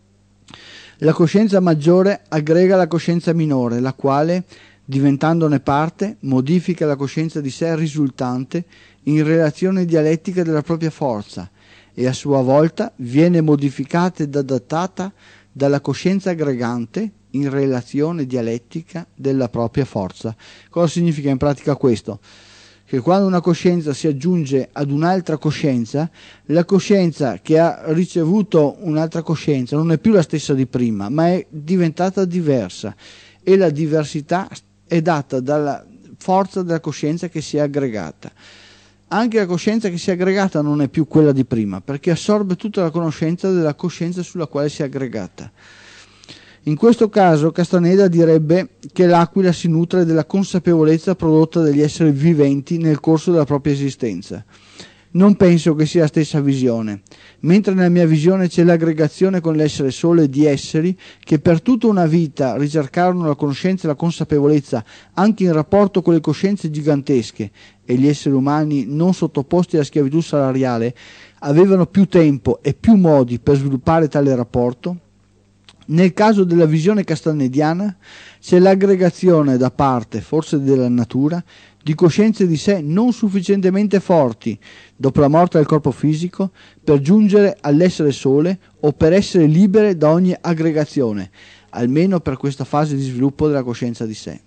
La coscienza maggiore aggrega la coscienza minore, la quale, diventandone parte, modifica la coscienza di sé risultante in relazione dialettica della propria forza e a sua volta viene modificata ed adattata dalla coscienza aggregante in relazione dialettica della propria forza. Cosa significa in pratica questo? Che quando una coscienza si aggiunge ad un'altra coscienza, la coscienza che ha ricevuto un'altra coscienza non è più la stessa di prima, ma è diventata diversa, e la diversità è data dalla forza della coscienza che si è aggregata. Anche la coscienza che si è aggregata non è più quella di prima, perché assorbe tutta la conoscenza della coscienza sulla quale si è aggregata. In questo caso Castaneda direbbe che l'aquila si nutre della consapevolezza prodotta dagli esseri viventi nel corso della propria esistenza. Non penso che sia la stessa visione. Mentre nella mia visione c'è l'aggregazione con l'essere sole di esseri che per tutta una vita ricercarono la conoscenza e la consapevolezza anche in rapporto con le coscienze gigantesche, e gli esseri umani non sottoposti alla schiavitù salariale avevano più tempo e più modi per sviluppare tale rapporto. Nel caso della visione castanediana c'è l'aggregazione da parte, forse della natura, di coscienze di sé non sufficientemente forti dopo la morte del corpo fisico per giungere all'essere sole o per essere libere da ogni aggregazione, almeno per questa fase di sviluppo della coscienza di sé.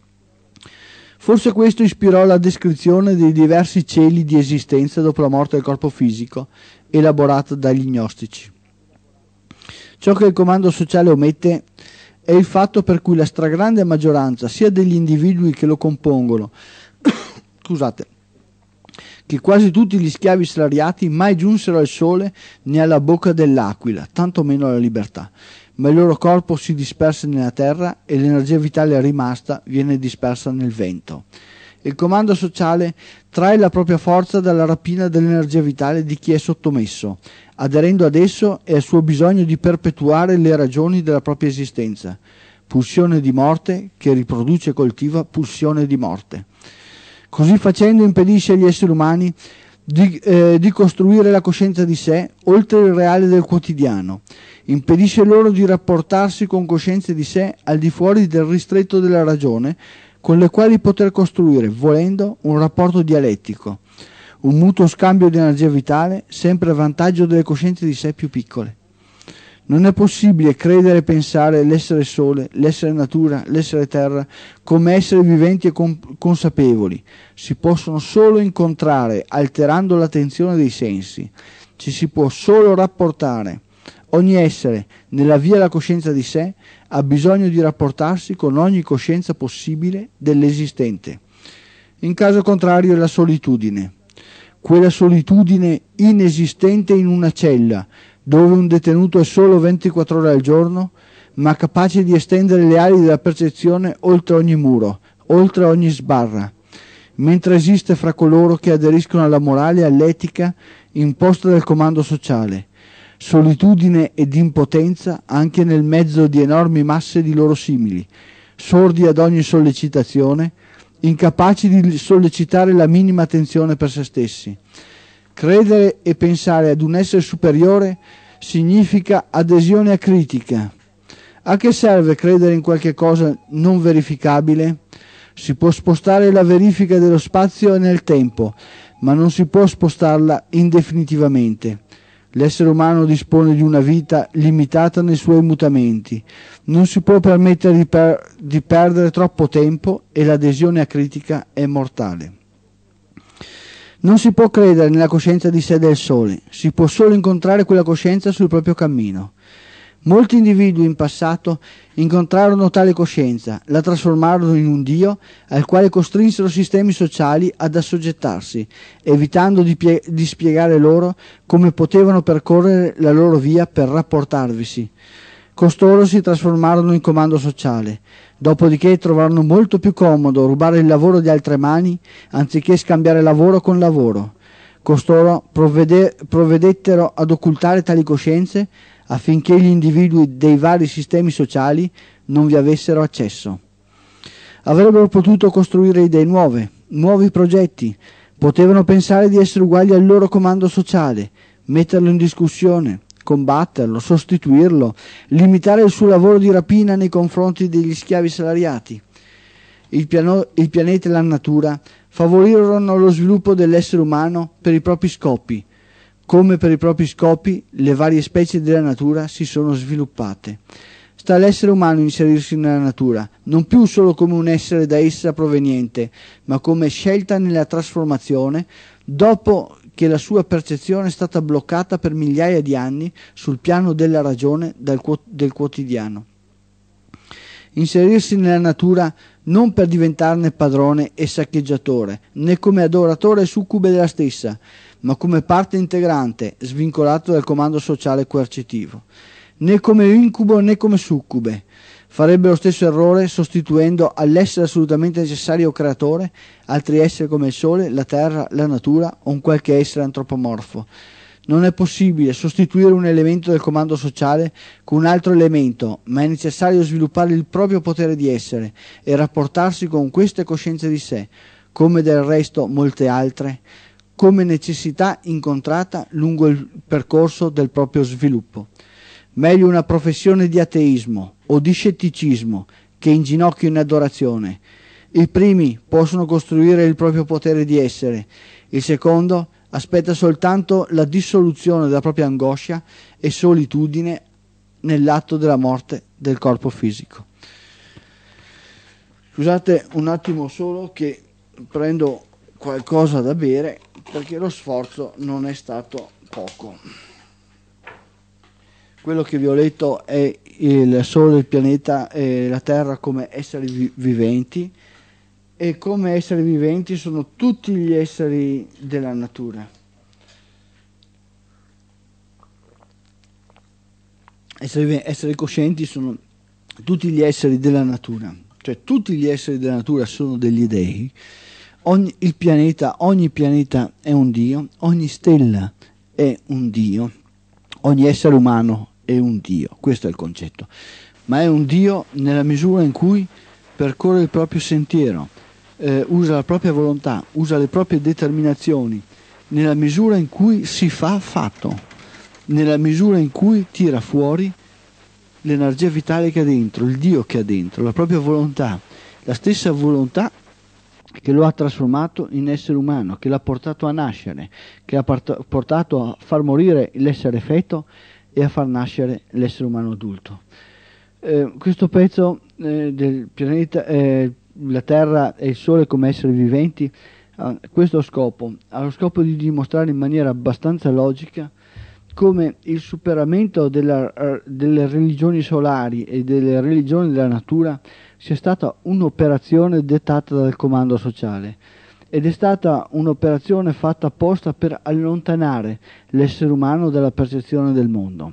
Forse questo ispirò la descrizione dei diversi cieli di esistenza dopo la morte del corpo fisico, elaborata dagli gnostici. Ciò che il comando sociale omette è il fatto per cui la stragrande maggioranza sia degli individui che lo compongono, scusate, che quasi tutti gli schiavi salariati mai giunsero al sole né alla bocca dell'aquila, tanto meno alla libertà, ma il loro corpo si disperse nella terra e l'energia vitale rimasta viene dispersa nel vento. Il comando sociale trae la propria forza dalla rapina dell'energia vitale di chi è sottomesso, aderendo ad esso e al suo bisogno di perpetuare le ragioni della propria esistenza. Pulsione di morte che riproduce e coltiva pulsione di morte. Così facendo impedisce agli esseri umani di, eh, di costruire la coscienza di sé oltre il reale del quotidiano. Impedisce loro di rapportarsi con coscienze di sé al di fuori del ristretto della ragione, con le quali poter costruire, volendo, un rapporto dialettico, un mutuo scambio di energia vitale, sempre a vantaggio delle coscienze di sé più piccole. Non è possibile credere e pensare l'essere sole, l'essere natura, l'essere terra come esseri viventi e consapevoli. Si possono solo incontrare alterando l'attenzione dei sensi. Ci si può solo rapportare. Ogni essere, nella via alla coscienza di sé, ha bisogno di rapportarsi con ogni coscienza possibile dell'esistente. In caso contrario è la solitudine. Quella solitudine inesistente in una cella, dove un detenuto è solo ventiquattro ore al giorno, ma capace di estendere le ali della percezione oltre ogni muro, oltre ogni sbarra, mentre esiste fra coloro che aderiscono alla morale e all'etica imposta dal comando sociale. Solitudine ed impotenza anche nel mezzo di enormi masse di loro simili, sordi ad ogni sollecitazione, incapaci di sollecitare la minima attenzione per se stessi. Credere e pensare ad un essere superiore significa adesione a critica. A che serve credere in qualche cosa non verificabile? Si può spostare la verifica dello spazio e nel tempo, ma non si può spostarla indefinitivamente. L'essere umano dispone di una vita limitata nei suoi mutamenti. Non si può permettere di, per- di perdere troppo tempo e l'adesione a critica è mortale. Non si può credere nella coscienza di sé del sole, si può solo incontrare quella coscienza sul proprio cammino. Molti individui in passato incontrarono tale coscienza, la trasformarono in un Dio al quale costrinsero sistemi sociali ad assoggettarsi, evitando di, pie- di spiegare loro come potevano percorrere la loro via per rapportarvisi. Costoro si trasformarono in comando sociale, dopodiché trovarono molto più comodo rubare il lavoro di altre mani anziché scambiare lavoro con lavoro. Costoro provvede- provvedettero ad occultare tali coscienze affinché gli individui dei vari sistemi sociali non vi avessero accesso. Avrebbero potuto costruire idee nuove, nuovi progetti, potevano pensare di essere uguali al loro comando sociale, metterlo in discussione, combatterlo, sostituirlo, limitare il suo lavoro di rapina nei confronti degli schiavi salariati. Il, piano, il pianeta e la natura favorirono lo sviluppo dell'essere umano per i propri scopi. Come per i propri scopi, le varie specie della natura si sono sviluppate. Sta all'essere umano inserirsi nella natura, non più solo come un essere da essa proveniente, ma come scelta nella trasformazione, dopo che la sua percezione è stata bloccata per migliaia di anni sul piano della ragione del, del quotidiano. Inserirsi nella natura non per diventarne padrone e saccheggiatore, né come adoratore e succube della stessa, ma come parte integrante, svincolato dal comando sociale coercitivo, né come incubo né come succube. Farebbe lo stesso errore sostituendo all'essere assolutamente necessario creatore altri esseri come il sole, la terra, la natura o un qualche essere antropomorfo. Non è possibile sostituire un elemento del comando sociale con un altro elemento, ma è necessario sviluppare il proprio potere di essere e rapportarsi con queste coscienze di sé, come del resto molte altre, come necessità incontrata lungo il percorso del proprio sviluppo. Meglio una professione di ateismo o di scetticismo che in ginocchio in adorazione. I primi possono costruire il proprio potere di essere, il secondo aspetta soltanto la dissoluzione della propria angoscia e solitudine nell'atto della morte del corpo fisico. Scusate un attimo solo che prendo qualcosa da bere perché lo sforzo non è stato poco. quello che vi ho letto è il Sole, il pianeta e la Terra come esseri vi- viventi, e come esseri viventi sono tutti gli esseri della natura. Esseri, esseri coscienti sono tutti gli esseri della natura, cioè tutti gli esseri della natura sono degli dei. Ogni, il pianeta, ogni pianeta è un dio, ogni stella è un dio, ogni essere umano è un dio, questo è il concetto. Ma è un dio nella misura in cui percorre il proprio sentiero, eh, usa la propria volontà, usa le proprie determinazioni, nella misura in cui si fa fatto, nella misura in cui tira fuori l'energia vitale che ha dentro, il Dio che ha dentro, la propria volontà, la stessa volontà che lo ha trasformato in essere umano, che l'ha portato a nascere, che ha portato a far morire l'essere feto e a far nascere l'essere umano adulto. Eh, questo pezzo eh, del pianeta, eh, la Terra e il Sole come esseri viventi, ha questo scopo, ha lo scopo di dimostrare in maniera abbastanza logica come il superamento della, delle religioni solari e delle religioni della natura sia stata un'operazione dettata dal comando sociale, ed è stata un'operazione fatta apposta per allontanare l'essere umano dalla percezione del mondo.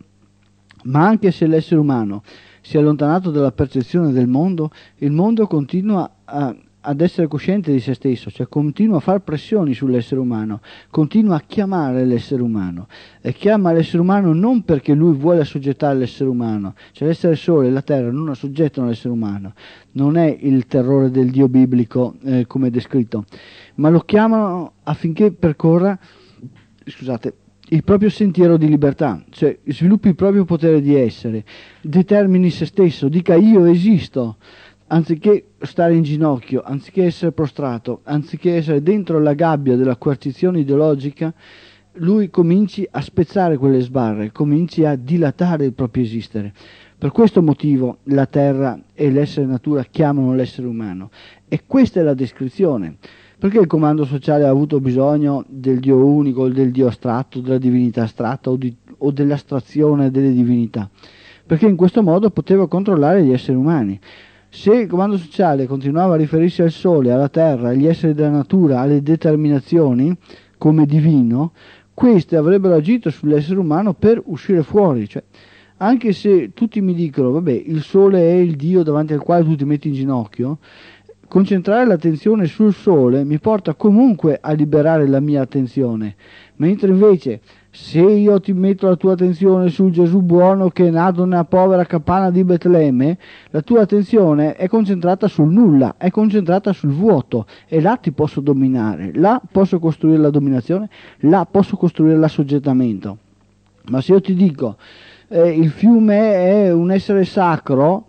Ma anche se l'essere umano si è allontanato dalla percezione del mondo, il mondo continua a ad essere cosciente di se stesso, cioè continua a fare pressioni sull'essere umano, continua a chiamare l'essere umano, e chiama l'essere umano non perché lui vuole assoggettare l'essere umano, cioè l'essere sole e la terra non assoggettano l'essere umano, non è il terrore del Dio biblico eh, come descritto, ma lo chiamano affinché percorra, scusate, il proprio sentiero di libertà, cioè sviluppi il proprio potere di essere, determini se stesso, dica io esisto, anziché stare in ginocchio, anziché essere prostrato, anziché essere dentro la gabbia della coercizione ideologica, lui cominci a spezzare quelle sbarre, cominci a dilatare il proprio esistere. Per questo motivo la terra e l'essere natura chiamano l'essere umano, e questa è la descrizione. Perché il comando sociale ha avuto bisogno del Dio unico, del Dio astratto, della divinità astratta o, di, o dell'astrazione delle divinità? Perché in questo modo poteva controllare gli esseri umani. Se il comando sociale continuava a riferirsi al sole, alla terra, agli esseri della natura, alle determinazioni come divino, queste avrebbero agito sull'essere umano per uscire fuori. Cioè, anche se tutti mi dicono, vabbè, il sole è il Dio davanti al quale tu ti metti in ginocchio, concentrare l'attenzione sul sole mi porta comunque a liberare la mia attenzione, mentre invece se io ti metto la tua attenzione sul Gesù buono che è nato nella povera capanna di Betlemme, la tua attenzione è concentrata sul nulla, è concentrata sul vuoto, e là ti posso dominare, là posso costruire la dominazione, là posso costruire l'assoggettamento. Ma se io ti dico eh, il fiume è un essere sacro,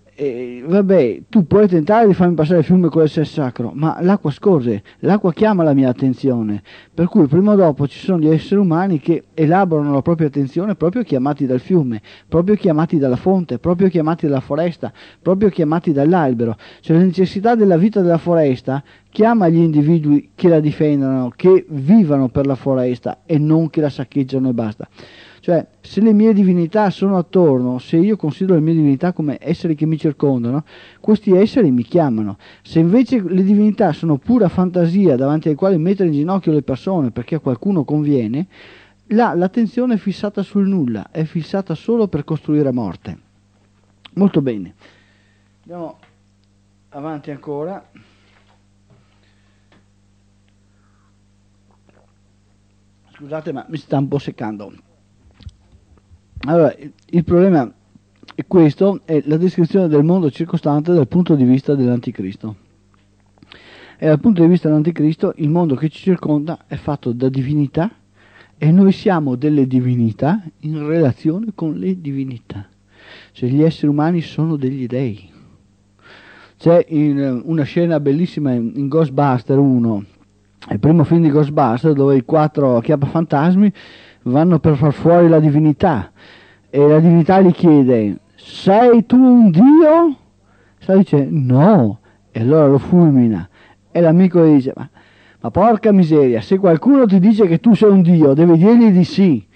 Eh, vabbè, tu puoi tentare di farmi passare il fiume con l'essere sacro, ma l'acqua scorre, l'acqua chiama la mia attenzione, per cui prima o dopo ci sono gli esseri umani che elaborano la propria attenzione proprio chiamati dal fiume, proprio chiamati dalla fonte, proprio chiamati dalla foresta, proprio chiamati dall'albero. Cioè la necessità della vita della foresta chiama gli individui che la difendano, che vivano per la foresta e non che la saccheggiano e basta. Cioè, se le mie divinità sono attorno, se io considero le mie divinità come esseri che mi circondano, questi esseri mi chiamano. Se invece le divinità sono pura fantasia davanti ai quali mettere in ginocchio le persone perché a qualcuno conviene, là l'attenzione è fissata sul nulla, è fissata solo per costruire a morte. Molto bene. Andiamo avanti ancora. Scusate, ma mi sta un po' seccando. Allora, il problema è questo, è la descrizione del mondo circostante dal punto di vista dell'anticristo. E dal punto di vista dell'anticristo il mondo che ci circonda è fatto da divinità, e noi siamo delle divinità in relazione con le divinità. Cioè gli esseri umani sono degli dei. C'è in una scena bellissima in Ghostbuster uno, il primo film di Ghostbuster, dove i quattro acchiappafantasmi vanno per far fuori la divinità, e la divinità gli chiede: sei tu un dio? Sta dice no, e allora lo fulmina, e l'amico gli dice: ma, ma porca miseria, se qualcuno ti dice che tu sei un dio devi dirgli di sì,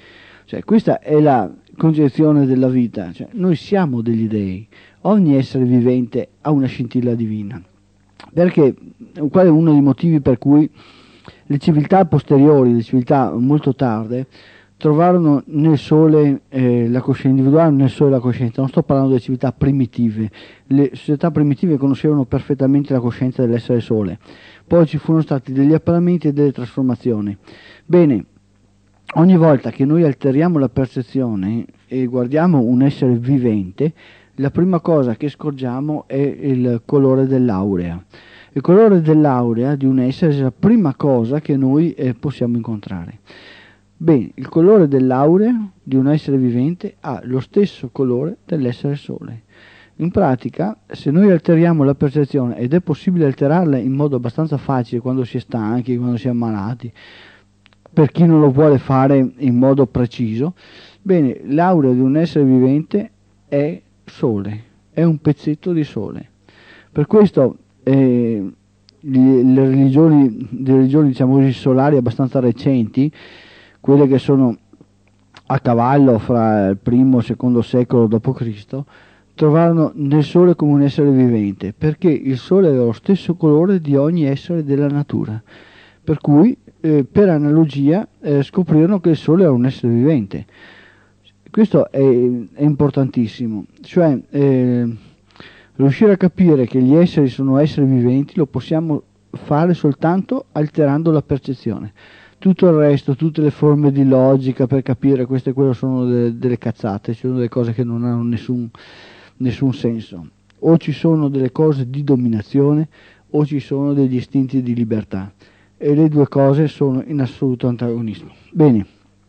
Cioè, questa è la concezione della vita, cioè, noi siamo degli dei, ogni essere vivente ha una scintilla divina, perché qual è uno dei motivi per cui le civiltà posteriori, le civiltà molto tarde, trovarono nel sole eh, la coscienza, individuarono nel sole la coscienza. Non sto parlando delle civiltà primitive, le società primitive conoscevano perfettamente la coscienza dell'essere sole, poi ci furono stati degli apparamenti e delle trasformazioni. Bene, ogni volta che noi alteriamo la percezione e guardiamo un essere vivente, la prima cosa che scorgiamo è il colore dell'aurea. Il colore dell'aurea di un essere è la prima cosa che noi eh, possiamo incontrare. Bene, il colore dell'aurea di un essere vivente ha lo stesso colore dell'essere sole. In pratica, se noi alteriamo la percezione, ed è possibile alterarla in modo abbastanza facile quando si è stanchi, quando si è ammalati, per chi non lo vuole fare in modo preciso, bene, l'aurea di un essere vivente è sole, è un pezzetto di sole. Per questo eh, le religioni, le religioni diciamo così, solari abbastanza recenti, quelle che sono a cavallo fra il primo e il secondo secolo dopo Cristo, trovarono nel sole come un essere vivente, perché il sole aveva lo stesso colore di ogni essere della natura, per cui eh, per analogia eh, scoprirono che il sole era un essere vivente. Questo è, è importantissimo, cioè eh, riuscire a capire che gli esseri sono esseri viventi lo possiamo fare soltanto alterando la percezione. Tutto il resto, tutte le forme di logica per capire questo e quello sono de- delle cazzate, sono delle cose che non hanno nessun, nessun senso. O ci sono delle cose di dominazione o ci sono degli istinti di libertà, e le due cose sono in assoluto antagonismo. Bene,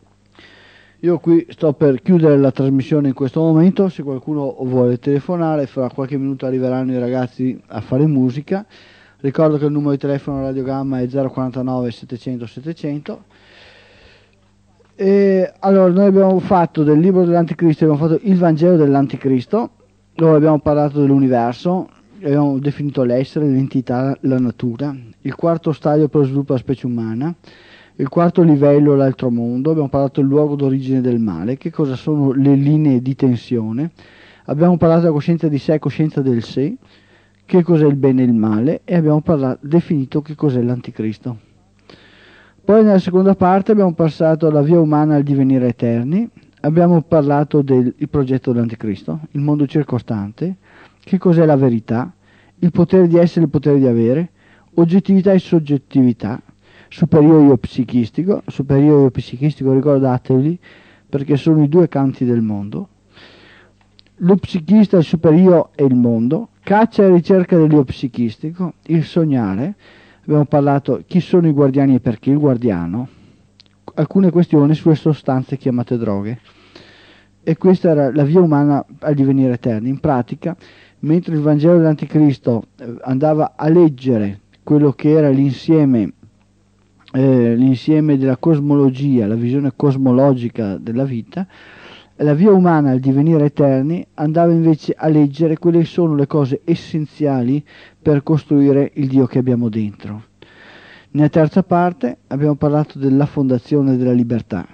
io qui sto per chiudere la trasmissione in questo momento. Se qualcuno vuole telefonare, fra qualche minuto arriveranno i ragazzi a fare musica. Ricordo che il numero di telefono Radio Gamma è zero quarantanove settecento settecento. E allora, noi abbiamo fatto del libro dell'Anticristo, abbiamo fatto il Vangelo dell'Anticristo, dove abbiamo parlato dell'universo, abbiamo definito l'essere, l'entità, la natura, il quarto stadio per lo sviluppo della specie umana, il quarto livello, l'altro mondo, abbiamo parlato del luogo d'origine del male, che cosa sono le linee di tensione, abbiamo parlato della coscienza di sé e coscienza del sé, che cos'è il bene e il male, e abbiamo parlato, definito che cos'è l'Anticristo. Poi nella seconda parte abbiamo passato alla via umana al divenire eterni, abbiamo parlato del il progetto dell'Anticristo, il mondo circostante, che cos'è la verità, il potere di essere e il potere di avere, oggettività e soggettività, superiore io psichistico, superiore io psichistico, ricordatevi, perché sono i due canti del mondo, lo psichista, il superio e il mondo, caccia e ricerca dell'io psichistico, il sognare, abbiamo parlato chi sono i guardiani e perché il guardiano, alcune questioni sulle sostanze chiamate droghe, e questa era la via umana al divenire eterni. In pratica, mentre il Vangelo dell'Anticristo andava a leggere quello che era l'insieme eh, l'insieme della cosmologia, la visione cosmologica della vita, la via umana al divenire eterni andava invece a leggere quelle che sono le cose essenziali per costruire il Dio che abbiamo dentro. Nella terza parte abbiamo parlato della fondazione della libertà,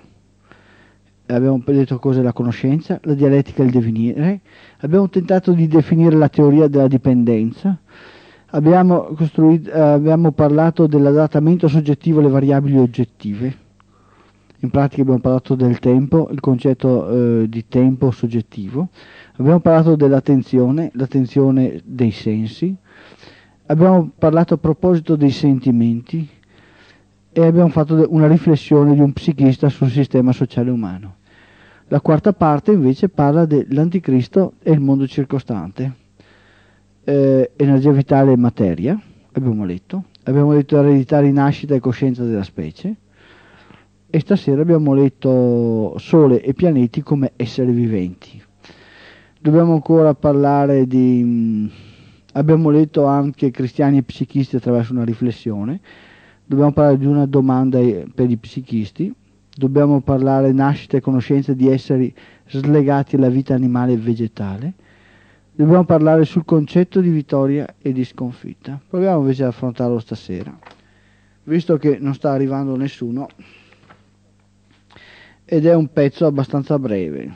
abbiamo detto cos'è la conoscenza, la dialettica e il divenire, abbiamo tentato di definire la teoria della dipendenza, abbiamo, costruito, eh, abbiamo parlato dell'adattamento soggettivo alle variabili oggettive. In pratica abbiamo parlato del tempo, il concetto eh, di tempo soggettivo, abbiamo parlato dell'attenzione, l'attenzione dei sensi, abbiamo parlato a proposito dei sentimenti e abbiamo fatto una riflessione di un psichista sul sistema sociale umano. La quarta parte invece parla dell'Anticristo e il mondo circostante, eh, energia vitale e materia, abbiamo letto, abbiamo letto eredità, rinascita e coscienza della specie. E stasera abbiamo letto Sole e pianeti come esseri viventi. Dobbiamo ancora parlare di... abbiamo letto anche cristiani e psichisti attraverso una riflessione. Dobbiamo parlare di una domanda per i psichisti. Dobbiamo parlare nascita e conoscenza di esseri slegati alla vita animale e vegetale. Dobbiamo parlare sul concetto di vittoria e di sconfitta. Proviamo invece ad affrontarlo stasera. Visto che non sta arrivando nessuno... ed è un pezzo abbastanza breve.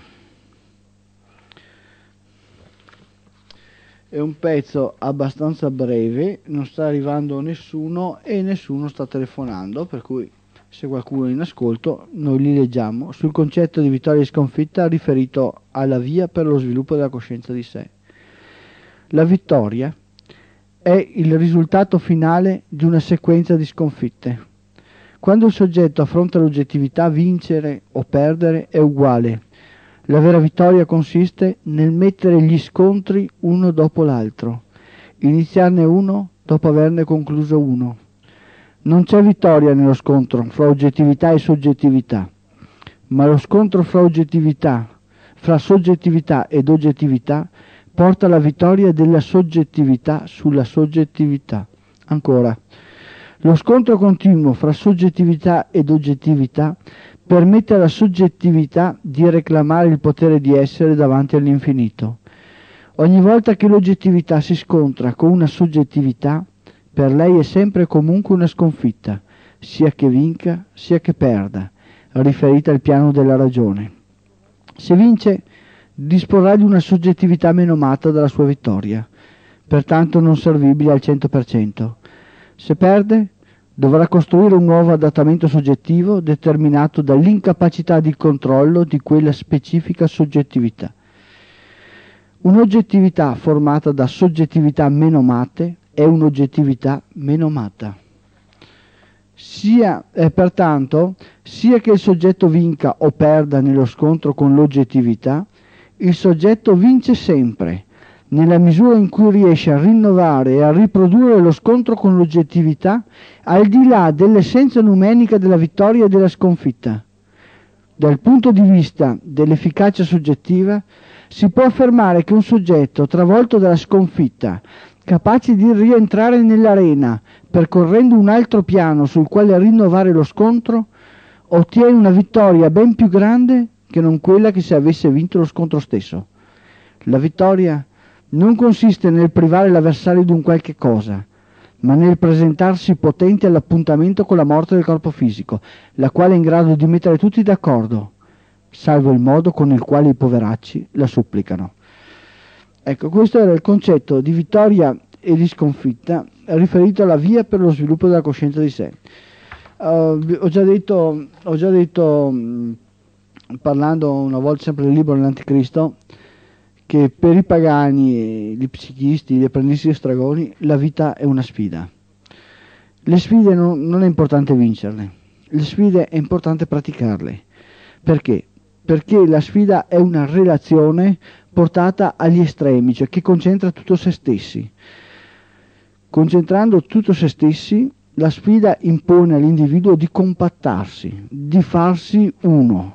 È un pezzo abbastanza breve, non sta arrivando nessuno e nessuno sta telefonando, per cui se qualcuno è in ascolto noi li leggiamo, sul concetto di vittoria e sconfitta riferito alla via per lo sviluppo della coscienza di sé. La vittoria è il risultato finale di una sequenza di sconfitte. Quando il soggetto affronta l'oggettività, vincere o perdere è uguale. La vera vittoria consiste nel mettere gli scontri uno dopo l'altro, iniziarne uno dopo averne concluso uno. Non c'è vittoria nello scontro fra oggettività e soggettività, ma lo scontro fra oggettività, fra soggettività ed oggettività porta alla vittoria della soggettività sulla soggettività. Ancora, lo scontro continuo fra soggettività ed oggettività permette alla soggettività di reclamare il potere di essere davanti all'infinito. Ogni volta che l'oggettività si scontra con una soggettività, per lei è sempre e comunque una sconfitta, sia che vinca sia che perda, riferita al piano della ragione. Se vince, disporrà di una soggettività menomata dalla sua vittoria, pertanto non servibile al cento per cento. Se perde, dovrà costruire un nuovo adattamento soggettivo determinato dall'incapacità di controllo di quella specifica soggettività. Un'oggettività formata da soggettività menomate è un'oggettività menomata. Sia, eh, pertanto, sia che il soggetto vinca o perda nello scontro con l'oggettività, il soggetto vince sempre, nella misura in cui riesce a rinnovare e a riprodurre lo scontro con l'oggettività al di là dell'essenza numenica della vittoria e della sconfitta. Dal punto di vista dell'efficacia soggettiva, si può affermare che un soggetto travolto dalla sconfitta, capace di rientrare nell'arena, percorrendo un altro piano sul quale rinnovare lo scontro, ottiene una vittoria ben più grande che non quella che se avesse vinto lo scontro stesso. La vittoria non consiste nel privare l'avversario di un qualche cosa, ma nel presentarsi potenti all'appuntamento con la morte del corpo fisico, la quale è in grado di mettere tutti d'accordo, salvo il modo con il quale i poveracci la supplicano. Ecco, questo era il concetto di vittoria e di sconfitta riferito alla via per lo sviluppo della coscienza di sé. Uh, ho già detto, ho già detto mh, parlando una volta sempre del libro dell'Anticristo, che per i pagani, gli psichisti, gli apprendisti stragoni, la vita è una sfida. Le sfide non, non è importante vincerle, le sfide è importante praticarle. Perché? Perché la sfida è una relazione portata agli estremi, cioè che concentra tutto se stessi. Concentrando tutto se stessi, la sfida impone all'individuo di compattarsi, di farsi uno.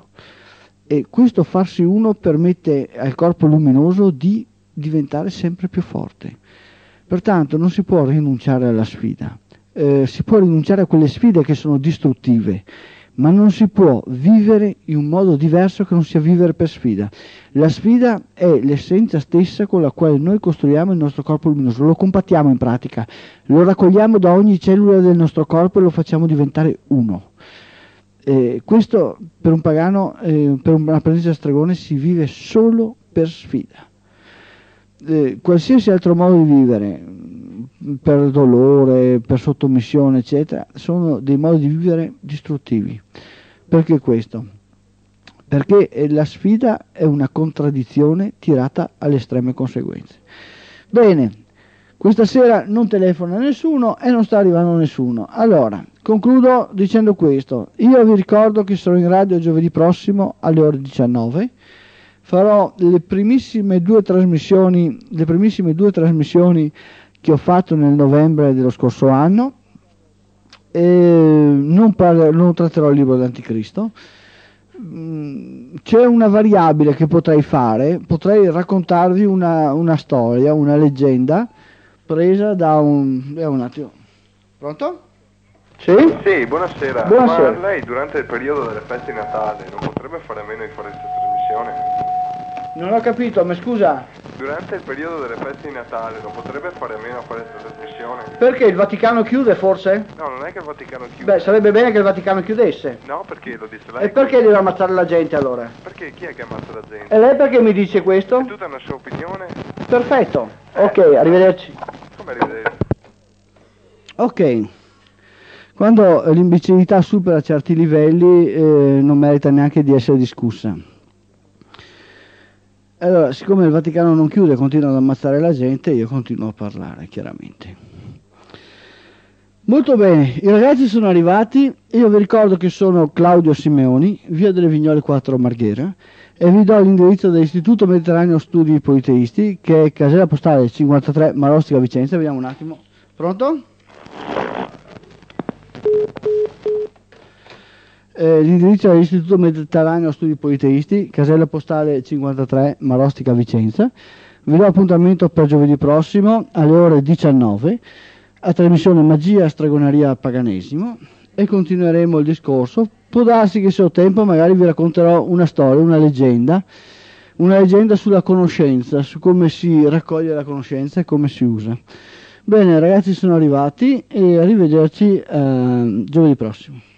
E questo farsi uno permette al corpo luminoso di diventare sempre più forte. Pertanto non si può rinunciare alla sfida, eh, si può rinunciare a quelle sfide che sono distruttive, ma non si può vivere in un modo diverso che non sia vivere per sfida. La sfida è l'essenza stessa con la quale noi costruiamo il nostro corpo luminoso, lo compattiamo in pratica, lo raccogliamo da ogni cellula del nostro corpo e lo facciamo diventare uno. Eh, questo per un pagano, eh, per un apprendista stregone si vive solo per sfida. Eh, qualsiasi altro modo di vivere, per dolore, per sottomissione, eccetera, sono dei modi di vivere distruttivi. Perché questo? Perché la sfida è una contraddizione tirata alle estreme conseguenze. Bene, questa sera non telefona nessuno e non sta arrivando nessuno. Allora, concludo dicendo questo. Io vi ricordo che sarò in radio giovedì prossimo alle ore diciannove. Farò le primissime due trasmissioni, le primissime due trasmissioni che ho fatto nel novembre dello scorso anno. E non, parlo, non tratterò il libro dell'Anticristo. C'è una variabile che potrei fare, potrei raccontarvi una, una storia, una leggenda presa da un... Eh, un attimo. Pronto? Sì? Sì, buonasera. Buonasera. Ma lei durante il periodo delle feste di Natale non potrebbe fare a meno di fare questa trasmissione? Non ho capito, ma scusa. durante il periodo delle feste di Natale non potrebbe fare a meno a fare questa trasmissione? Perché il Vaticano chiude forse? No, non è che il Vaticano chiude. Beh, sarebbe bene che il Vaticano chiudesse. No, perché lo disse lei. E perché deve ammazzare la gente allora? Perché chi è che ammazza la gente? E lei perché mi dice questo? È tutta una sua opinione. Perfetto. Eh. Ok, arrivederci. Come arrivederci? Ok. Quando l'imbecillità supera certi livelli eh, non merita neanche di essere discussa. Allora, siccome il Vaticano non chiude e continua ad ammazzare la gente, io continuo a parlare, chiaramente. Molto bene, i ragazzi sono arrivati, io vi ricordo che sono Claudio Simeoni, via delle Vignole quattro Marghera, e vi do l'indirizzo dell'Istituto Mediterraneo Studi Politeisti, che è casella postale cinquantatré Marostica Vicenza. Vediamo un attimo. Pronto? Eh, l'indirizzo dell'Istituto Mediterraneo Studi Politeisti, casella postale cinquantatré Marostica Vicenza. Vi do appuntamento per giovedì prossimo alle ore diciannove a trasmissione Magia, Stregoneria, Paganesimo, e continueremo il discorso. Può darsi che se ho tempo magari vi racconterò una storia, una leggenda, una leggenda sulla conoscenza, su come si raccoglie la conoscenza e come si usa. Bene ragazzi, sono arrivati e arrivederci eh, giovedì prossimo.